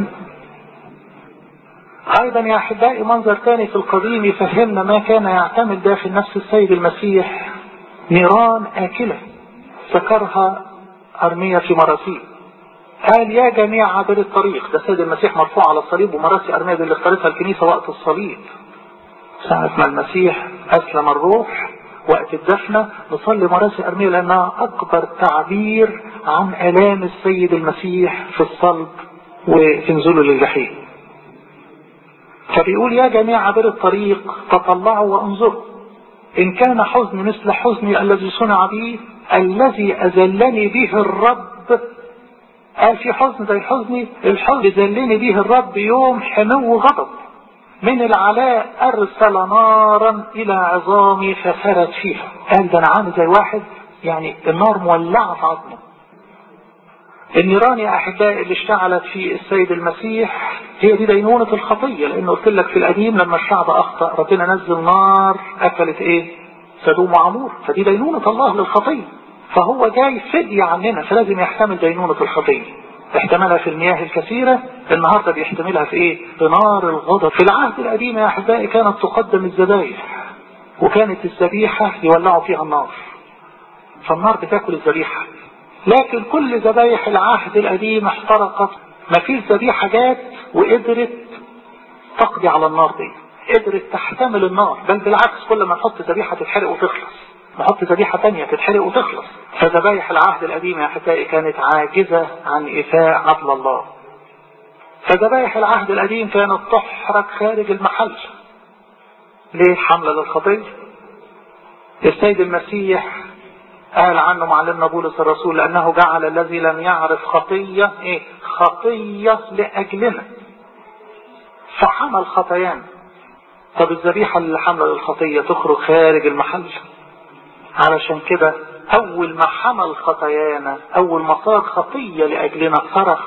أيضا يا أحبائي منظر تاني في القديم يفهمنا ما كان يعتمد داخل نفس السيد المسيح، نيران آكلة ذكرها أرميا في مراسيل. قال يا جميع عابر الطريق. ده السيد المسيح مرفوع على الصليب، ومراسي أرميا دي اللي اختارتها الكنيسة وقت الصليب. ساعة ما المسيح أسلم الروح وقت الدفنة نصلي مراسي أرميا، لأنها أكبر تعبير عن آلام السيد المسيح في الصلب وفي نزوله للجحيم. فبيقول يا جميع عابر الطريق تطلعوا وانظروا، إن كان حزن مثل حزني الذي صنع بي، الذي أذلني به الرب. قال في حزن زي حزني، الحزن ذلني به الرب يوم حمو غضب، من العلاء أرسل نارا إلى عظامي فسرت فيها. قال ده أنا عامل زي واحد يعني النار مولعة في عظمه. النيران يا أحبائي اللي اشتعلت في السيد المسيح هي دي دينونة الخطية، لأنه قلت لك في القديم لما الشعب أخطأ ربنا نزل نار أكلت إيه؟ سدوم وعمور. فدي دينونة الله للخطية، فهو جاي فدية عننا، فلازم يحتمل دينونة الخطية. احتملها في المياه الكثيرة، النهاردة بيحتملها في ايه؟ في نار الغضب. في العهد القديم يا أحبائي كانت تقدم الذبائح، وكانت الذبيحة يولعوا فيها النار، فالنار بتاكل الذبيحة. لكن كل ذبائح العهد القديم احترقت، ما فيش ذبيحة جات وقدرت تقضي على النار دي، قدرت تحتمل النار، بل بالعكس كل ما نحط ذبيحة تتحرق وتخلص، نحط ذبيحة تانية تتحرق وتخلص. فذبائح العهد القديم يا أحبائي كانت عاجزة عن إيفاء عدل الله. فذبائح العهد القديم كانت تحرق خارج المحل. ليه؟ حملة للخطية. السيد المسيح قال عنه معلمنا بولس الرسول لأنه جعل الذي لم يعرف خطية ايه؟ خطية لأجلنا، فحمل خطايانا. طب الذبيحة اللي حملة للخطية تخرج خارج المحل. علشان كده أول ما حمل خطايانا، أول ما صار خطية لأجلنا، صرخ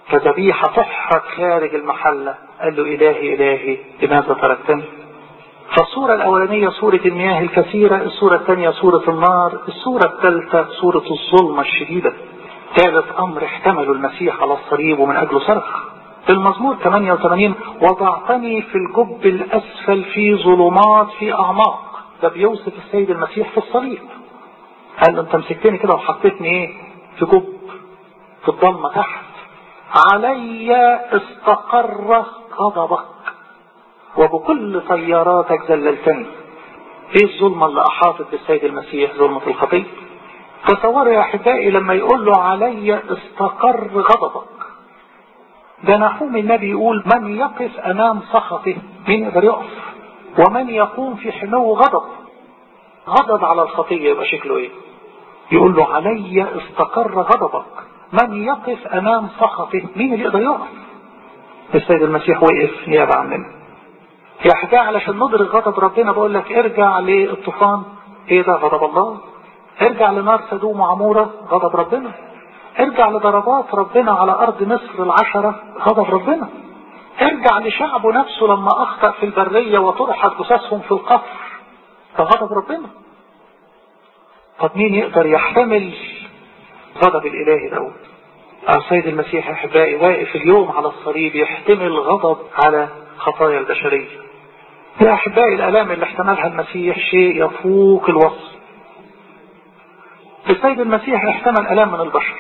كذبيحة تحرق خارج المحلة، قال له إلهي إلهي لماذا تركتني. فالصورة الأولانية صورة المياه الكثيرة، الصورة الثانية صورة النار، الصورة الثالثة صورة الظلمة الشديدة. ثالث أمر احتمله المسيح على الصليب ومن أجله صرخ. في المزمور 88 وضعتني في الجب الأسفل في ظلمات في أعماق. ده بيوصف السيد المسيح في الصليب. قال له انت مسكتني كده وحطيتني ايه؟ في جب، في الضلمة تحت. علي استقر غضبك وبكل طياراتك ذللتني. ايه الظلمة اللي احاطت بالسيد المسيح؟ ظلمة الخطية. تصوروا يا احبائي لما يقول له علي استقر غضبك. ده نحوم النبي يقول من يقف امام سخطه، مين يقدر يقف؟ ومن يقوم في حمو غضب. غضب على الخطية يبقى شكله ايه؟ يقول له علي استقر غضبك، من يقف امام سخطه، مين اللي يقدر يقف؟ السيد المسيح وقف نيابة عننا. يا احبائي علشان ندرك غضب ربنا بقول لك ارجع للطوفان، ايه ده؟ غضب الله. ارجع لنار سدوم وعمورة، غضب ربنا. ارجع لضربات ربنا على ارض مصر 10، غضب ربنا. ارجع لشعبه نفسه لما اخطأ في البرية وطرحت جثثهم في القفر، ده غضب ربنا. طب مين يقدر يحتمل غضب الالهي دوت؟ السيد المسيح يا احبائي واقف اليوم على الصليب يحتمل غضب على خطايا البشرية. يا احبائي الالام اللي احتملها المسيح شيء يفوق الوصف. السيد المسيح احتمل الام من البشر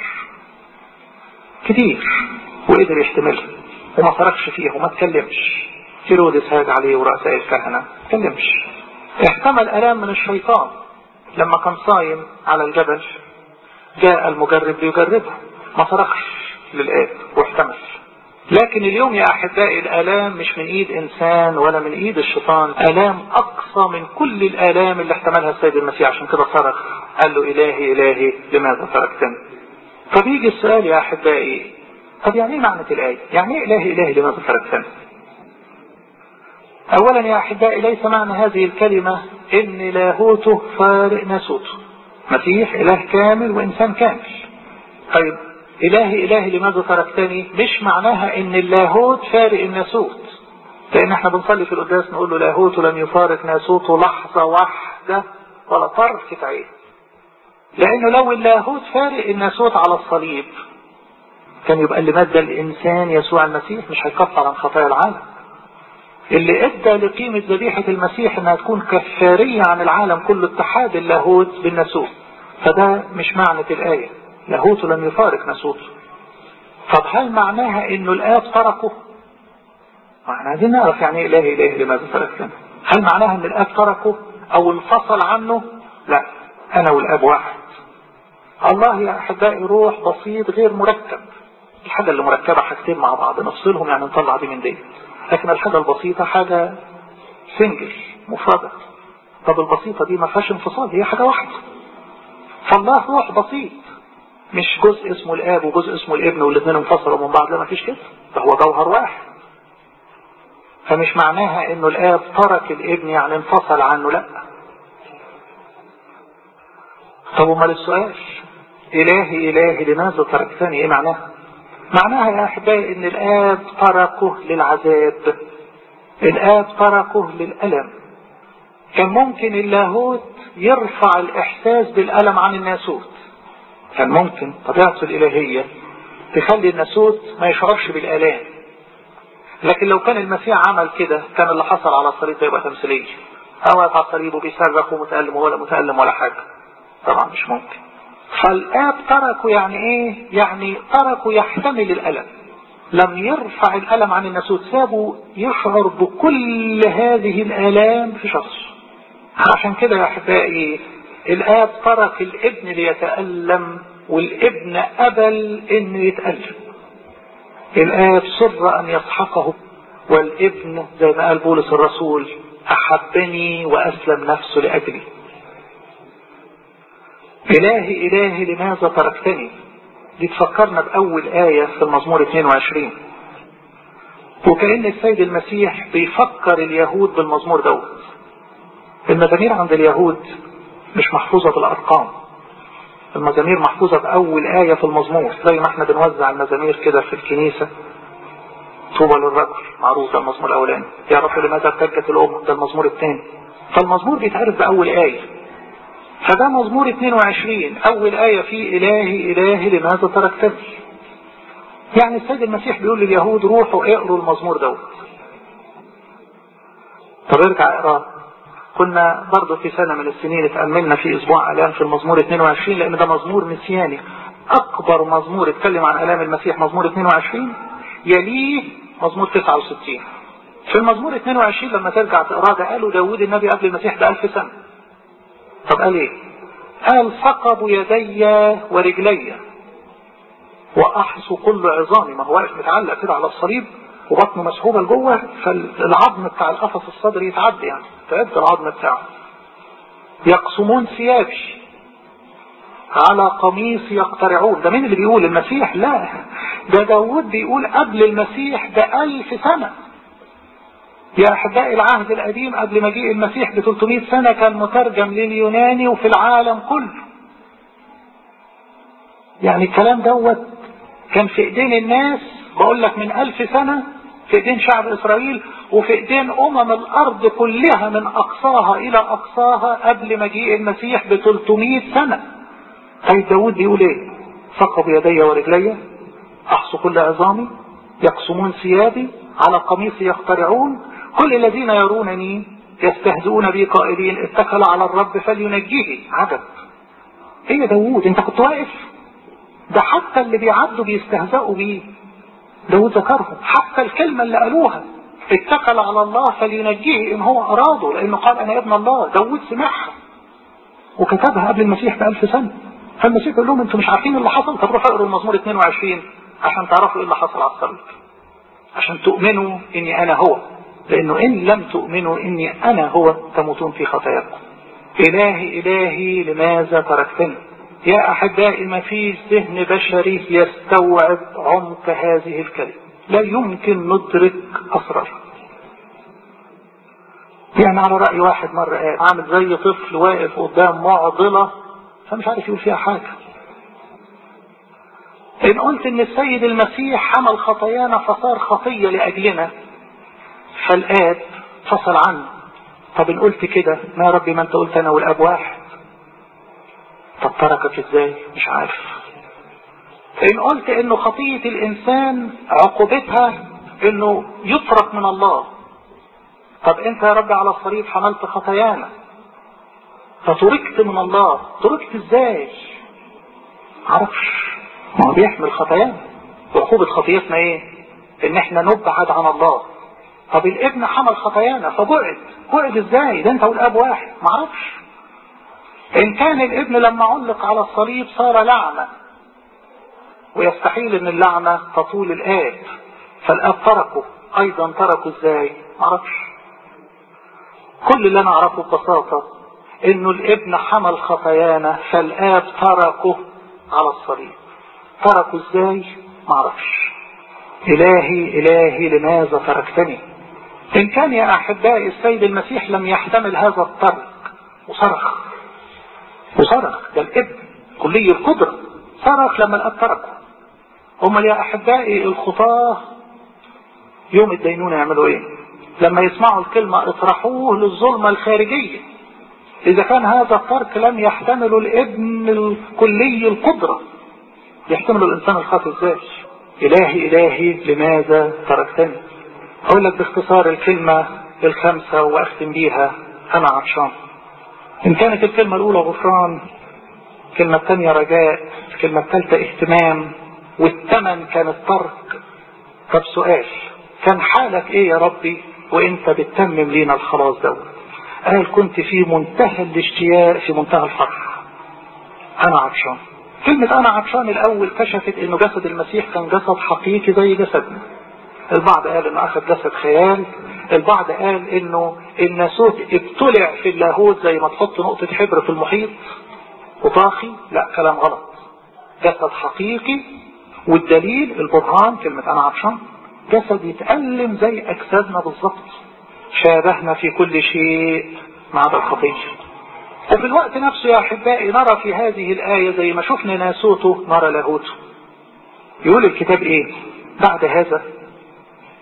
كتير وقدر يحتملها وما فرقش فيها وما تكلمش. هيرودس هاج عليه ورؤساء الكهنة ما تكلمش. احتمل الام من الشيطان لما كان صايم على الجبل، جاء المجرب ليجربه، ما فرقش للآب واحتمل. لكن اليوم يا أحبائي الآلام مش من إيد إنسان ولا من إيد الشيطان، آلام أقصى من كل الآلام اللي احتملها السيد المسيح. عشان كده صرخ قال له إلهي إلهي لماذا تركتني؟ طب يجي السؤال يا أحبائي، طب يعني ايه معنى الآية؟ يعني ايه إلهي إلهي لماذا تركتني؟ أولا يا أحبائي ليس معنى هذه الكلمة إن لاهوته فارق ناسوته. مسيح إله كامل وإنسان كامل. طيب إلهي إلهي لماذا تركتني مش معناها إن اللاهوت فارق الناسوت، لأن احنا بنصلي في القداس نقول له لاهوته لم يفارق ناسوته لحظة واحدة ولا طرفة عين. لأنه لو اللاهوت فارق الناسوت على الصليب كان يبقى اللي مادة الإنسان يسوع المسيح مش هيكفر عن خطايا العالم. اللي ادى لقيمة ذبيحة المسيح انها تكون كفارية عن العالم كله اتحاد اللاهوت بالناسوت. فده مش معنى الآية لاهوته لم يفارق ناسوته. طب هل معناها انه الآب تركه؟ احنا عايزين نعرف يعني ايه إلهي إلهي لماذا تركتنا. هل معناها ان الآب تركه او انفصل عنه؟ لا، انا والآب واحد. الله يا احبائي روح بسيط غير مركب. الحاجة اللي مركبة حاجتين مع بعض نفصلهم يعني نطلع دي من دي، لكن الحاجة البسيطة حاجة سنجل مفردة. طب البسيطة دي ما فيهاش انفصال، هي حاجة واحدة. فالله روح بسيط، مش جزء اسمه الآب وجزء اسمه الابن والاثنين انفصلوا من بعض، لا ما فيش كده، ده هو جوهر واحد. فمش معناها انه الآب ترك الابن يعني انفصل عنه، لا. طب امال السؤال إلهي إلهي لماذا تركتني ايه معناها؟ معناها يا أحبائي ان الآب تركه للعذاب، الآب تركه للألم. كان ممكن اللاهوت يرفع الإحساس بالألم عن الناسوت، كان ممكن طبيعته الإلهية تخلي الناسوت ما يشعرش بالآلام. لكن لو كان المسيح عمل كده كان اللي حصل على الصليب ده يبقى تمثيلية، أو على الصليب وبيصرخ ومتألم ولا متألم ولا حاجة، طبعا مش ممكن. فالآب تركه يعني ايه؟ يعني تركه يحتمل الألم، لم يرفع الألم عن الناسوت، سابه يشعر بكل هذه الآلام في شخص. عشان كده يا أحبائي الآب ترك الابن ليتألم والابن أبل إنه يتألم. الآب سر أن يسحقه، والابن زي ما قال بولس الرسول أحبني وأسلم نفسه لأجلي. إلهي إلهي لماذا تركتني دي تفكرنا بأول آية في المزمور 22، وكأن السيد المسيح بيفكر اليهود بالمزمور دوت. المزامير عند اليهود مش محفوظة بالأرقام، المزامير محفوظة بأول آية في المزمور، زي ما احنا بنوزع المزامير كده في الكنيسة طوبى للرجل، معروف ده المزمور الاولاني. يا رب لماذا ارتجت الامم، ده المزمور الثاني. فالمزمور بيتعرف باول ايه. فده مزمور 22 اول ايه فيه الهي الهي لماذا تركتني. يعني السيد المسيح بيقول لليهود روحوا اقروا المزمور دوت. طب ارجع اقراه. كنا برضو في سنة من السنين اتأملنا في اسبوع الام في المزمور 22، لان ده مزمور مسياني. اكبر مزمور اتكلم عن الام المسيح مزمور 22، يليه مزمور 69. في المزمور 22 لما ترجع تقراه ده قالوا داود النبي قبل المسيح ب1000 سنة. طب قال ايه؟ قال ثقبوا يدي ورجلي واحصوا كل عظامي. ما هو واقف متعلق كده على الصليب وبطنه مسحوبه لجوه، فالعظم بتاع القفص الصدري يتعدي، يعني تعد العظم بتاعه. يقسمون ثيابي على قميص يقترعون. ده مين اللي بيقول؟ المسيح؟ لا، ده داود بيقول قبل المسيح ب1000 سنة. يا أحبائي العهد القديم قبل مجيء المسيح ب300 سنة كان مترجم لليوناني وفي العالم كله. يعني الكلام دوت كان في ايدين الناس، بقول لك من 1000 سنة في ايدين شعب اسرائيل، وفي ايدين الارض كلها من اقصاها الى اقصاها قبل مجيء المسيح ب300 سنة. طيب داود بيقول ايه؟ ثقبوا يدي ورجلي احصوا كل عظامي يقسمون ثيابي على قميصي يقترعون كل الذين يرونني يستهزئون بي قائلين اتكل على الرب فلينجيه. عجب. ايه يا داود انت كنت واقف؟ ده حتى اللي بيعدوا بيستهزئوا بيه داود ذكرهم. حتى الكلمة اللي قالوها اتكل على الله فلينجيه ان هو اراده، لانه قال انا ابن الله. داود سمعها وكتبها قبل المسيح ب1000 سنة. فالمسيح قال لهم انتوا مش عارفين اللي حصل؟ طب روحوا اقروا المزمور 22 عشان تعرفوا ايه اللي حصل على الصليب، عشان تؤمنوا اني انا هو. لانه ان لم تؤمنوا اني انا هو تموتون في خطاياكم. الهي الهي لماذا تركتني. يا احبائي ما فيش ذهن بشري يستوعب عمق هذه الكلمة، لا يمكن ندرك اسرارها. يعني على رأي واحد مرة قال عامل زي طفل واقف قدام معضلة فمش عارف يقول فيها حاجة. ان قلت ان السيد المسيح حمل خطايانا فصار خطية لاجلنا فالآب فصل عنه. طب ان قلت كده ما يا ربي ما انت قلت انا والاب واحد، طب تركك ازاي؟ مش عارف. ان قلت انه خطية الانسان عقوبتها انه يترك من الله، طب انت يا رب على الصليب حملت خطايانا فتركت من الله، تركت ازاي؟ معرفش. ما هو بيحمل خطايانا، وعقوبة خطيتنا ايه؟ ان احنا نبعد عن الله. طب الابن حمل خطايانا فبعد ازاي؟ ده انت والاب واحد. معرفش. ان كان الابن لما علق على الصليب صار لعنة، ويستحيل ان اللعنة تطول الاب، فالاب تركه ايضا تركه ازاي؟ معرفش. كل اللي انا اعرفه ببساطة انه الابن حمل خطايانا فالاب تركه على الصليب. تركه ازاي؟ معرفش. الهي الهي لماذا تركتني. ان كان يا احبائي السيد المسيح لم يحتمل هذا الترك وصرخ، ده الابن كلي القدرة صرخ لما الاب تركه. امال يا احبائي الخطاة يوم الدينونة يعملوا ايه؟ لما يسمعوا الكلمة اطرحوه للظلمة الخارجية. اذا كان هذا الترك لم يحتمل الابن الكلي القدرة، يحتمل الانسان الخاطئ ازاي؟ الهي الهي لماذا تركتني. اقول لك باختصار الكلمة الخامسة واختم بيها، انا عطشان. ان كانت الكلمة الاولى غفران، الكلمة الثانية رجاء، الكلمة الثالثة اهتمام، والثمن كان الترك. طب سؤال، كان حالك ايه يا ربي وانت بتتمم لينا الخلاص ده؟ قال كنت في منتهى الاشتياق، في منتهى الفرح. انا عطشان. كلمة انا عطشان الاول كشفت انه جسد المسيح كان جسد حقيقي زي جسدنا. البعض قال انه اخذ جسد خيال، البعض قال انه الناسوت ابتلع في اللاهوت زي ما تحط نقطة حبر في المحيط وطاخي. لا، كلام غلط. جسد حقيقي، والدليل البرهان كلمة انا عطشان. جسد يتألم زي اجسادنا بالظبط، شابهنا في كل شيء ما عدا الخطية. وفي الوقت نفسه يا احبائي نرى في هذه الآية زي ما شفنا ناسوته نرى لاهوته. يقول الكتاب ايه بعد هذا؟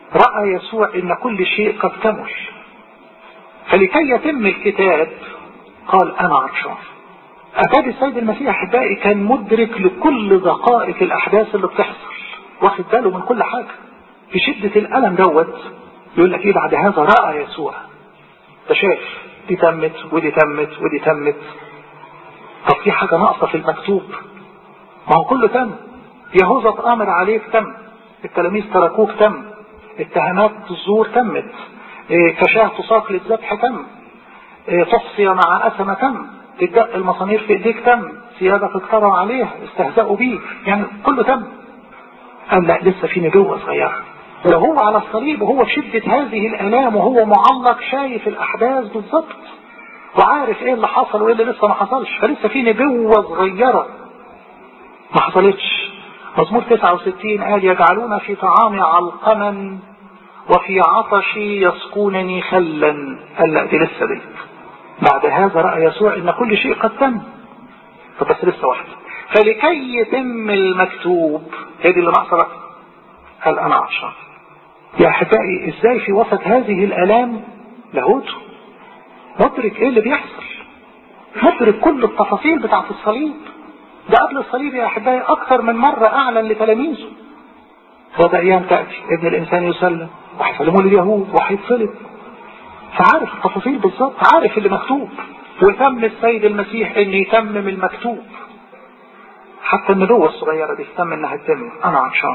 رأى يسوع ان كل شيء قد كمل، فلكي يتم الكتاب قال انا عطشان. اكاد السيد المسيح احبائي كان مدرك لكل دقائق الاحداث اللي بتحصل، واخد باله من كل حاجة. في شدة الالم يقول لك ايه بعد هذا رأى يسوع، ده شاف دي تمت ودي تمت ودي تمت. طب في حاجة ناقصة في المكتوب؟ ما هو كله تم. يهوذا اتآمر عليك تم، التلاميذ تركوك تم، اتهامات الزور تمت، كشاه تساق للذبح تم، تحصي مع أسمة تم، تدق المصامير في ايديك تم، ثيابك اتكرر عليها، استهزأوا بيك، يعني كله تم. قال لا لسه في نبوة صغيرة. وهو على الصليب وهو في شدة هذه الآلام وهو معلق شايف الأحداث بالظبط وعارف ايه اللي حصل وايه اللي لسه ما حصلش، فلسه في نبوة صغيرة ما حصلتش. مزمور 69 قال يجعلون في طعامي علقما وفي عطشي يسقونني خلا. قال لا دي لسه دي. بعد هذا رأى يسوع ان كل شيء قد تم. فبس لسه واحدة، فلكي يتم المكتوب، هذه اللي ناقصة. قال انا عطشان. يا احبائي ازاي في وسط هذه الالام لاهوته مدرك ايه اللي بيحصل، مدرك كل التفاصيل بتاعت الصليب. ده قبل الصليب يا احبائي اكثر من مرة اعلن لتلاميذه وده ايام تأتي ابن الانسان يسلم وهيسلموه لليهود وهيتصلب. فعارف التفاصيل بالظبط، عارف اللي مكتوب. وتم السيد المسيح ان يتمم المكتوب. حتى النبوة الصغيرة دي تم انها تتم. انا عطشان.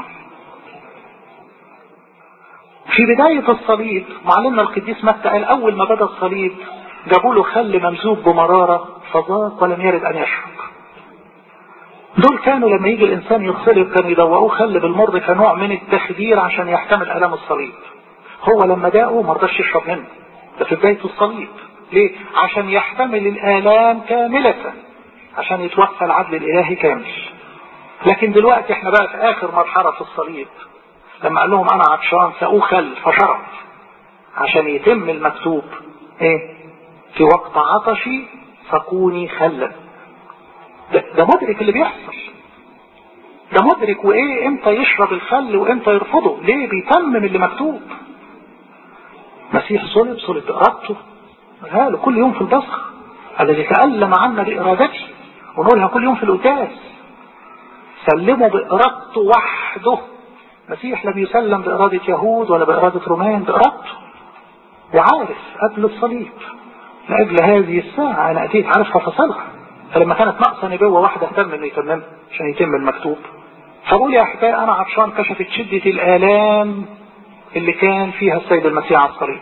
في بداية الصليب معلمنا القديس متى قال اول ما بدأ الصليب جابوا له خل ممزوج بمرارة فذاق ولم يرد ان يشرب. دول كانوا لما يجي الانسان يتصلب كانوا يدوقوه خل بالمر كنوع من التخدير عشان يحتمل الام الصليب. هو لما داقه ما رضاش يشرب منه، ده في بداية الصليب. ليه؟ عشان يحتمل الالام كاملة، عشان يتوفى العدل الالهي كامل. لكن دلوقتي احنا بقى في اخر مرحلة في الصليب، لما قال لهم انا عطشان سقوه خل فشرب عشان يتم المكتوب ايه؟ في وقت عطشي سقوني خلا. ده مدرك اللي بيحصل، ده مدرك وايه امتى يشرب الخل وامتى يرفضه. ليه؟ بيتمم اللي مكتوب. مسيح صلب بإرادته، قالوا كل يوم في البصخ الذي تألم عنا بإرادته، ونقولها كل يوم في القداس. سلموا بإرادته وحده. مسيح لم يسلم بإرادة يهود ولا بإرادة رومان، بإرادته. وعارف قبل الصليب لأجل هذه الساعة أنا أتيت عارف تفاصيلها. فلما كانت ناقصة نبوة واحدة اهتم انه يتمم عشان يتم المكتوب. فقول يا أحبائي أنا عطشان كشفت شدة الآلام اللي كان فيها السيد المسيح على الصليب.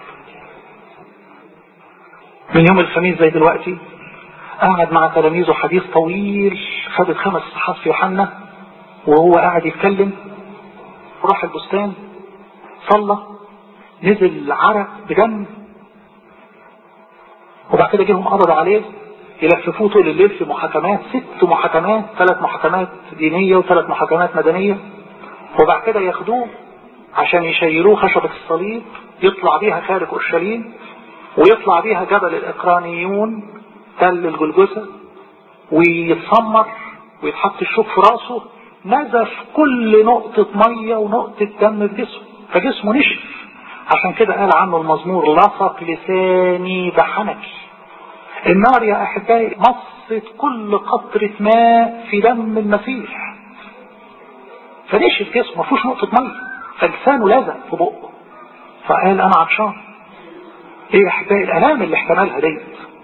من يوم الخميس زي دلوقتي قاعد مع تلاميذه حديث طويل، خدت 5 صحات في يوحنا وهو قاعد يتكلم. راح البستان صلى، نزل عرق بدم، وبعد كده جيهم قبضوا عليه يلففوه طول الليل في محاكمات، 6 محاكمات، 3 محاكمات دينية و3 محاكمات مدنية. وبعد كده ياخدوه عشان يشيلوه خشبة الصليب يطلع بيها خارج أورشليم، ويطلع بيها جبل الإقرانيون تل الجلجثة، ويتسمر ويتحط الشوك في راسه. نزف كل نقطة مية ونقطة دم في جسمه، فجسمه نشف. عشان كده قال عنه المزمور لصق لساني بحنكي. النار يا أحبائي مصت كل قطرة ماء في دم المسيح، فنشف جسمه ما فيهوش نقطة مية، فلسانه لزق في بقه. فقال أنا عطشان. إيه يا أحبائي الآلام اللي احتملها ديت.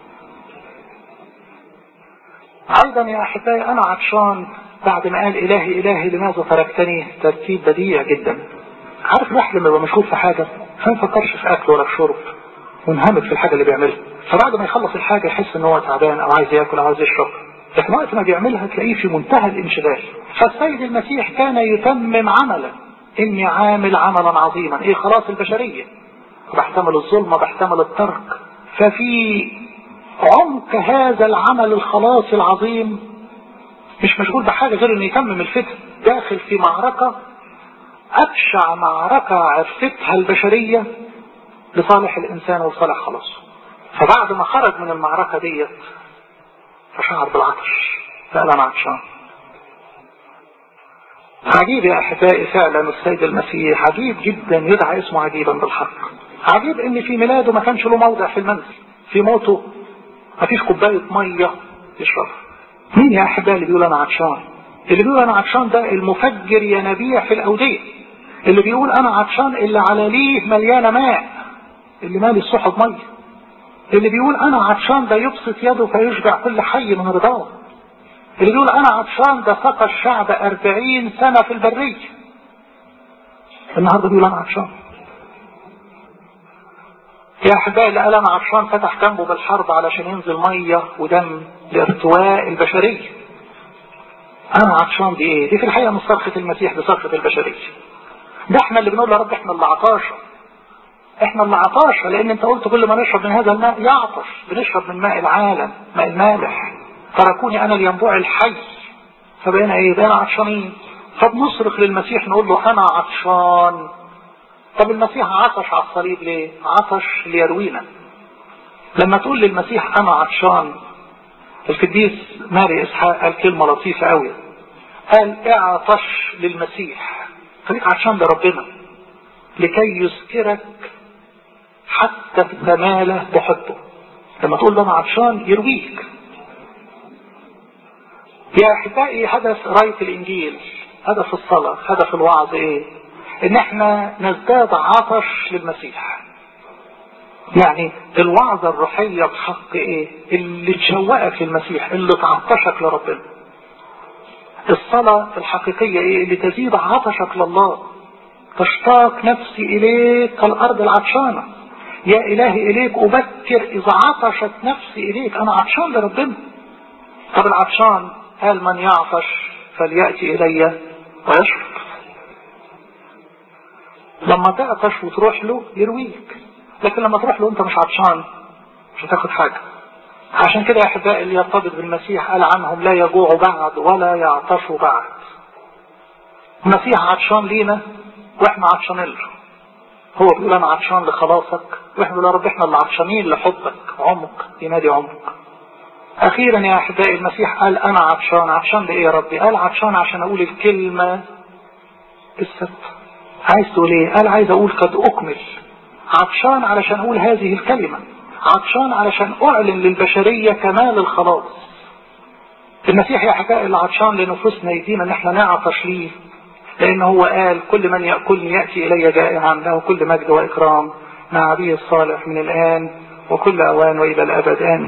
أيضا يا أحبائي أنا عطشان بعد ما قال إلهي إلهي لماذا تركتني، ترتيب بديع جدا. عارف الواحد لما يبقى مشغول في حاجة ما يفكرش في أكل ولا في شرب وانهمك في الحاجة اللي بيعملها، فبعد ما يخلص الحاجة يحس ان هو تعبان او عايز ياكل او عايز يشرب، لكن وقت ما بيعملها تلاقيه في منتهى الانشغال. فالسيد المسيح كان يتمم عملا، اني عامل عملا عظيما. ايه خلاص البشرية، بحتمل الظلمة بحتمل الترك. ففي عمق هذا العمل الخلاص العظيم مش مشغول بحاجة غير انه يتمم الفتن. داخل في معركة ابشع معركة عرفتها البشرية لصالح الانسان وصالح خلاصه. فبعد ما خرج من المعركة ديت فشعر بالعطش، فقال انا عطشان. عجيب يا أحبائي فعلا السيد المسيح عجيب جدا، يدعى اسمه عجيبا بالحق. عجيب ان في ميلاده ما كانش له موضع في المنزل، في موته ما فيش كوباية مية يشرب. مين يا أحبائي اللي بيقول أنا عطشان؟ اللي بيقول أنا عطشان ده المفجر ينابيع في الأودية. اللي بيقول أنا عطشان اللي على ليه مليانة ماء، اللي مالي السحب مية. اللي بيقول أنا عطشان ده يبسط يده فيشبع كل حي من رضاه. اللي بيقول أنا عطشان ده سقى الشعب 40 سنة في البرية. النهارده بيقول أنا عطشان. يا أحبائي اللي قال أنا عطشان فتح جنبه بالحرب علشان ينزل مية ودم لارتواء البشرية. أنا عطشان دي إيه؟ دي في الحقيقة مش صرخة المسيح، دي صرخة البشرية. ده احنا اللي بنقول يا رب احنا اللي عطاشة، احنا اللي عطاشة، لأن أنت قلت كل ما نشرب من هذا الماء يعطش. بنشرب من ماء العالم، ماء المالح. تركوني أنا الينبوع الحي. فبقينا إيه؟ بقينا عطشانين. فبنصرخ للمسيح نقول له أنا عطشان. طب المسيح عطش على الصليب ليه؟ عطش ليروينا. لما تقول للمسيح أنا عطشان، القديس ماري إسحاق قال كلمة لطيفة قوي، قال اعطش للمسيح، خليك عطشان لربنا لكي يذكرك حتى تماله بحبه. لما تقول له أنا عطشان يرويك. يا أحبائي هدف قراية الإنجيل، هدف الصلاة، هدف الوعظ إيه؟ إن إحنا نزداد عطش للمسيح. يعني الوعظة الروحية بحق إيه؟ اللي تشوقك للمسيح، اللي تعطشك لربنا. الصلاة الحقيقية إيه؟ اللي تزيد عطشك لله. تشتاق نفسي إليك كالأرض العطشانة. يا إلهي إليك أبكر إذا عطشت نفسي إليك. أنا عطشان لربنا. طب العطشان قال من يعطش فليأتي إلي ويشرب. لما تعطش وتروح له يرويك، لكن لما تروح له انت مش عطشان مش هتاخد حاجة. عشان كده يا أحبائي اللي يرتبط بالمسيح قال عنهم لا يجوع بعد ولا يعطش بعد. المسيح عطشان لينا واحنا عطشانين له. هو بيقول انا عطشان لخلاصك، واحنا بنقول يا رب احنا اللي عطشانين لحبك. عمق ينادي عمق. اخيرا يا أحبائي المسيح قال انا عطشان. عطشان لايه يا ربي؟ قال عطشان عشان اقول الكلمة الست. عايز تقول ايه؟ قال عايز اقول قد اكمل. عطشان علشان اقول هذه الكلمة. عطشان علشان اعلن للبشرية كمال الخلاص. المسيح يا أحبائي اللي عطشان لنفوسنا يدينا ان احنا نعطش ليه، لان هو قال كل من يأكلني يأتي الي جائعا له كل مجد واكرام مع أبيه الصالح من الان وكل اوان والى الابد. آمين.